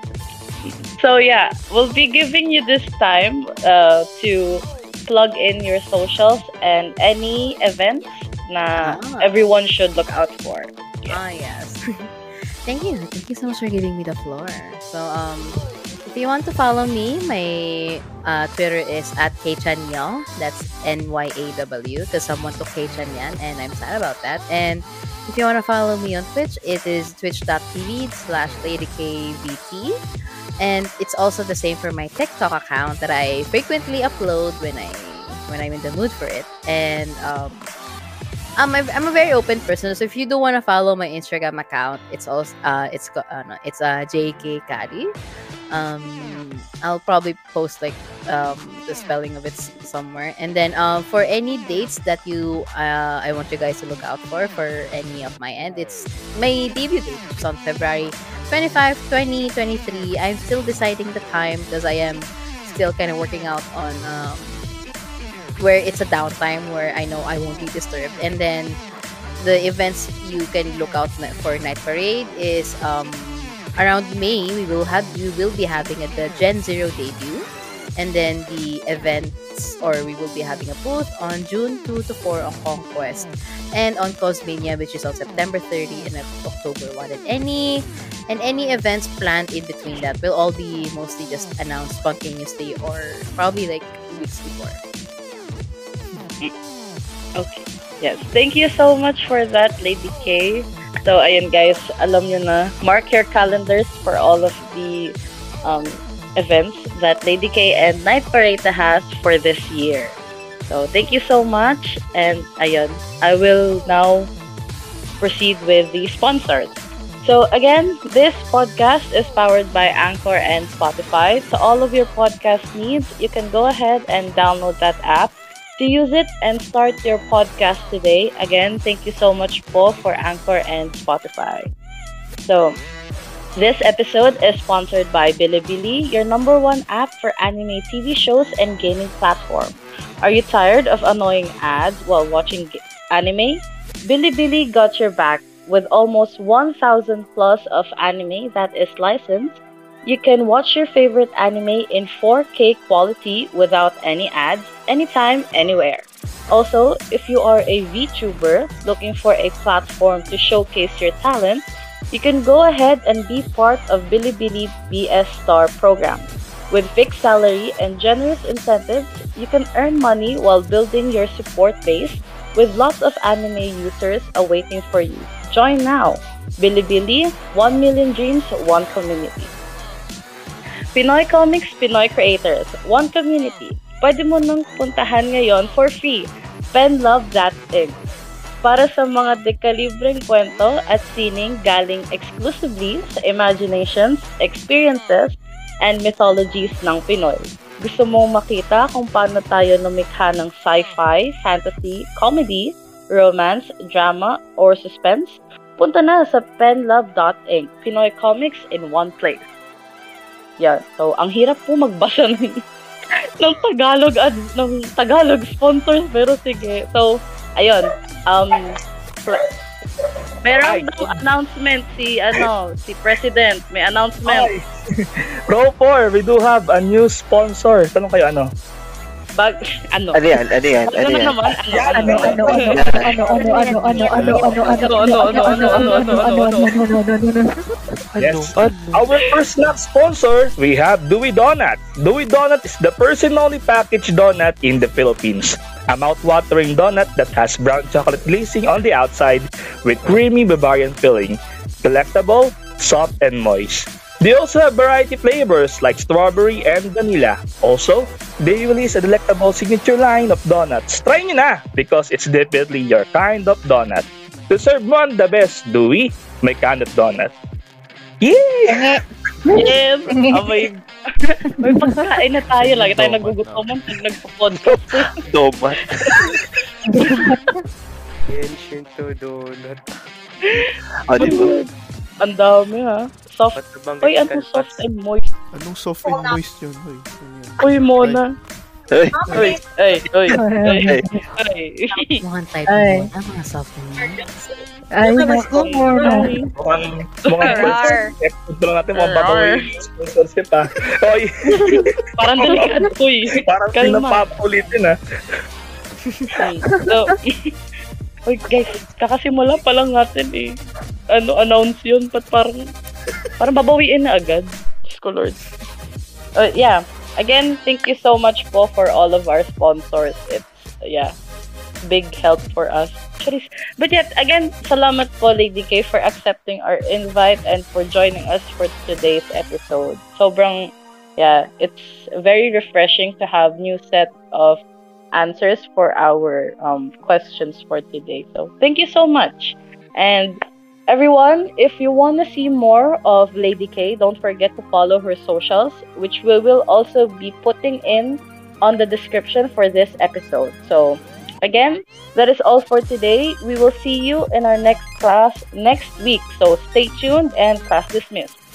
So yeah, we'll be giving you this time uh, to plug in your socials and any events na Ah. everyone should look out for. Ah, yes. Thank you. Thank you so much for giving me the floor. So, um, if you want to follow me, my uh, Twitter is at Kchanyo. That's N Y A W because someone took Kchan yan and I'm sad about that. And if you want to follow me on Twitch, it is twitch.tv slash LadyKBT. And it's also the same for my TikTok account that I frequently upload when I when I'm in the mood for it. And um, I'm a, I'm a very open person. So if you do want to follow my Instagram account, it's also uh it's co- uh, no, it's uh, J K Kari. Um, I'll probably post like um the spelling of it s- somewhere. And then um for any dates that you uh I want you guys to look out for for any of my end, it's my debut date. It's on February twenty-fifth, twenty twenty-three. I'm still deciding the time because I am still kind of working out on um where it's a downtime where I know I won't be disturbed. And then the events you can look out na- for Night Parade is um around May we will have we will be having a, the Gen Zero debut, and then the events or we will be having a booth on June two to four on Conquest and on Cosmania, which is on September thirtieth and at October first. And any and any events planned in between that will all be mostly just announced spontaneously or probably like weeks before. Okay. Yes. Thank you so much for that, Lady K. So, ayun guys, alam nyo na, mark your calendars for all of the um, events that Lady K and Night Parade has for this year. So, thank you so much. And, ayun, I will now proceed with the sponsors. So, again, this podcast is powered by Anchor and Spotify. So, all of your podcast needs, you can go ahead and download that app to use it and start your podcast today. Again, thank you so much po for Anchor and Spotify. So, this episode is sponsored by Bilibili, your number one app for anime T V shows and gaming platform. Are you tired of annoying ads while watching g- anime? Bilibili got your back with almost one thousand plus of anime that is licensed. You can watch your favorite anime in four K quality without any ads, anytime, anywhere. Also, if you are a VTuber looking for a platform to showcase your talent, you can go ahead and be part of Bilibili B S Star program. With fixed salary and generous incentives, you can earn money while building your support base with lots of anime users awaiting for you. Join now! Bilibili, one million dreams, one community. Pinoy Comics, Pinoy Creators, one community. Pwede mo nang puntahan ngayon for free. Pen Love That Inc. Para sa mga dekalibreng kwento at sining galing exclusively sa imaginations, experiences, and mythologies ng Pinoy. Gusto mong makita kung paano tayo lumikha ng sci-fi, fantasy, comedy, romance, drama, or suspense? Punta na sa penlove dot inc. Pinoy Comics in one place. Yan. So, ang hirap po magbasa ng, ng Tagalog at ng Tagalog sponsors, pero sige. So, ayun. Um, pl- meron daw announcement si, ano, si President. May announcement. Ay. Row four, we do have a new sponsor. Tanong kayo ano? Bag, ano? Ano yan? Ano yan? Ano Ano yan? naman? Ano, ano, ano, ano, ano, ano, ano, ano, ano, ano, ano, ano, ano, ano, ano, ano, ano, ano, ano, ano. Yes. Our first snack sponsor, we have Dewey Donut. Dewey Donut is the person-only packaged donut in the Philippines. A mouth-watering donut that has brown chocolate glazing on the outside with creamy Bavarian filling. Delectable, soft, and moist. They also have variety flavors like strawberry and vanilla. Also, they release a delectable signature line of donuts. Try nyo na because it's definitely your kind of donut. To serve one the best, Dewey, may kind of donut. Yeah! Yes! Amay. May pagkain na tayo. Lagi tayo nagugutoman pag nagpo-podcast. Domat. Genshin to donut. Ah, di ba? Ang dami ha. Soft. Uy, anong soft and moist? Anong soft and moist yun? Uy, ano yan? Uy, Mona. Hey, Uy, ay, uy, ay, hey. ay. Mukhang type Ay. mo na mga soft and Ay, naku, Mona. Mukhang, mukhang Rar. first episode lang natin, mukhang baka Rar. may sponsorship ha. Oy, Parang delikado ko eh. parang Kalma. pinapapulitin ha. So, uy guys, kakasimula pa lang natin eh. Ano, announce yun. Ba't parang, parang babawiin na agad. Diyos ko Lord. Uh, yeah. Again, thank you so much po for all of our sponsors. It's, yeah, big help for us. But yet, again, salamat po, Lady K, for accepting our invite and for joining us for today's episode. Sobrang, yeah, it's very refreshing to have new set of answers for our um, questions for today. So, thank you so much. And everyone, if you want to see more of Lady K, don't forget to follow her socials, which we will also be putting in on the description for this episode. So, again, that is all for today. We will see you in our next class next week. So, stay tuned and class dismissed.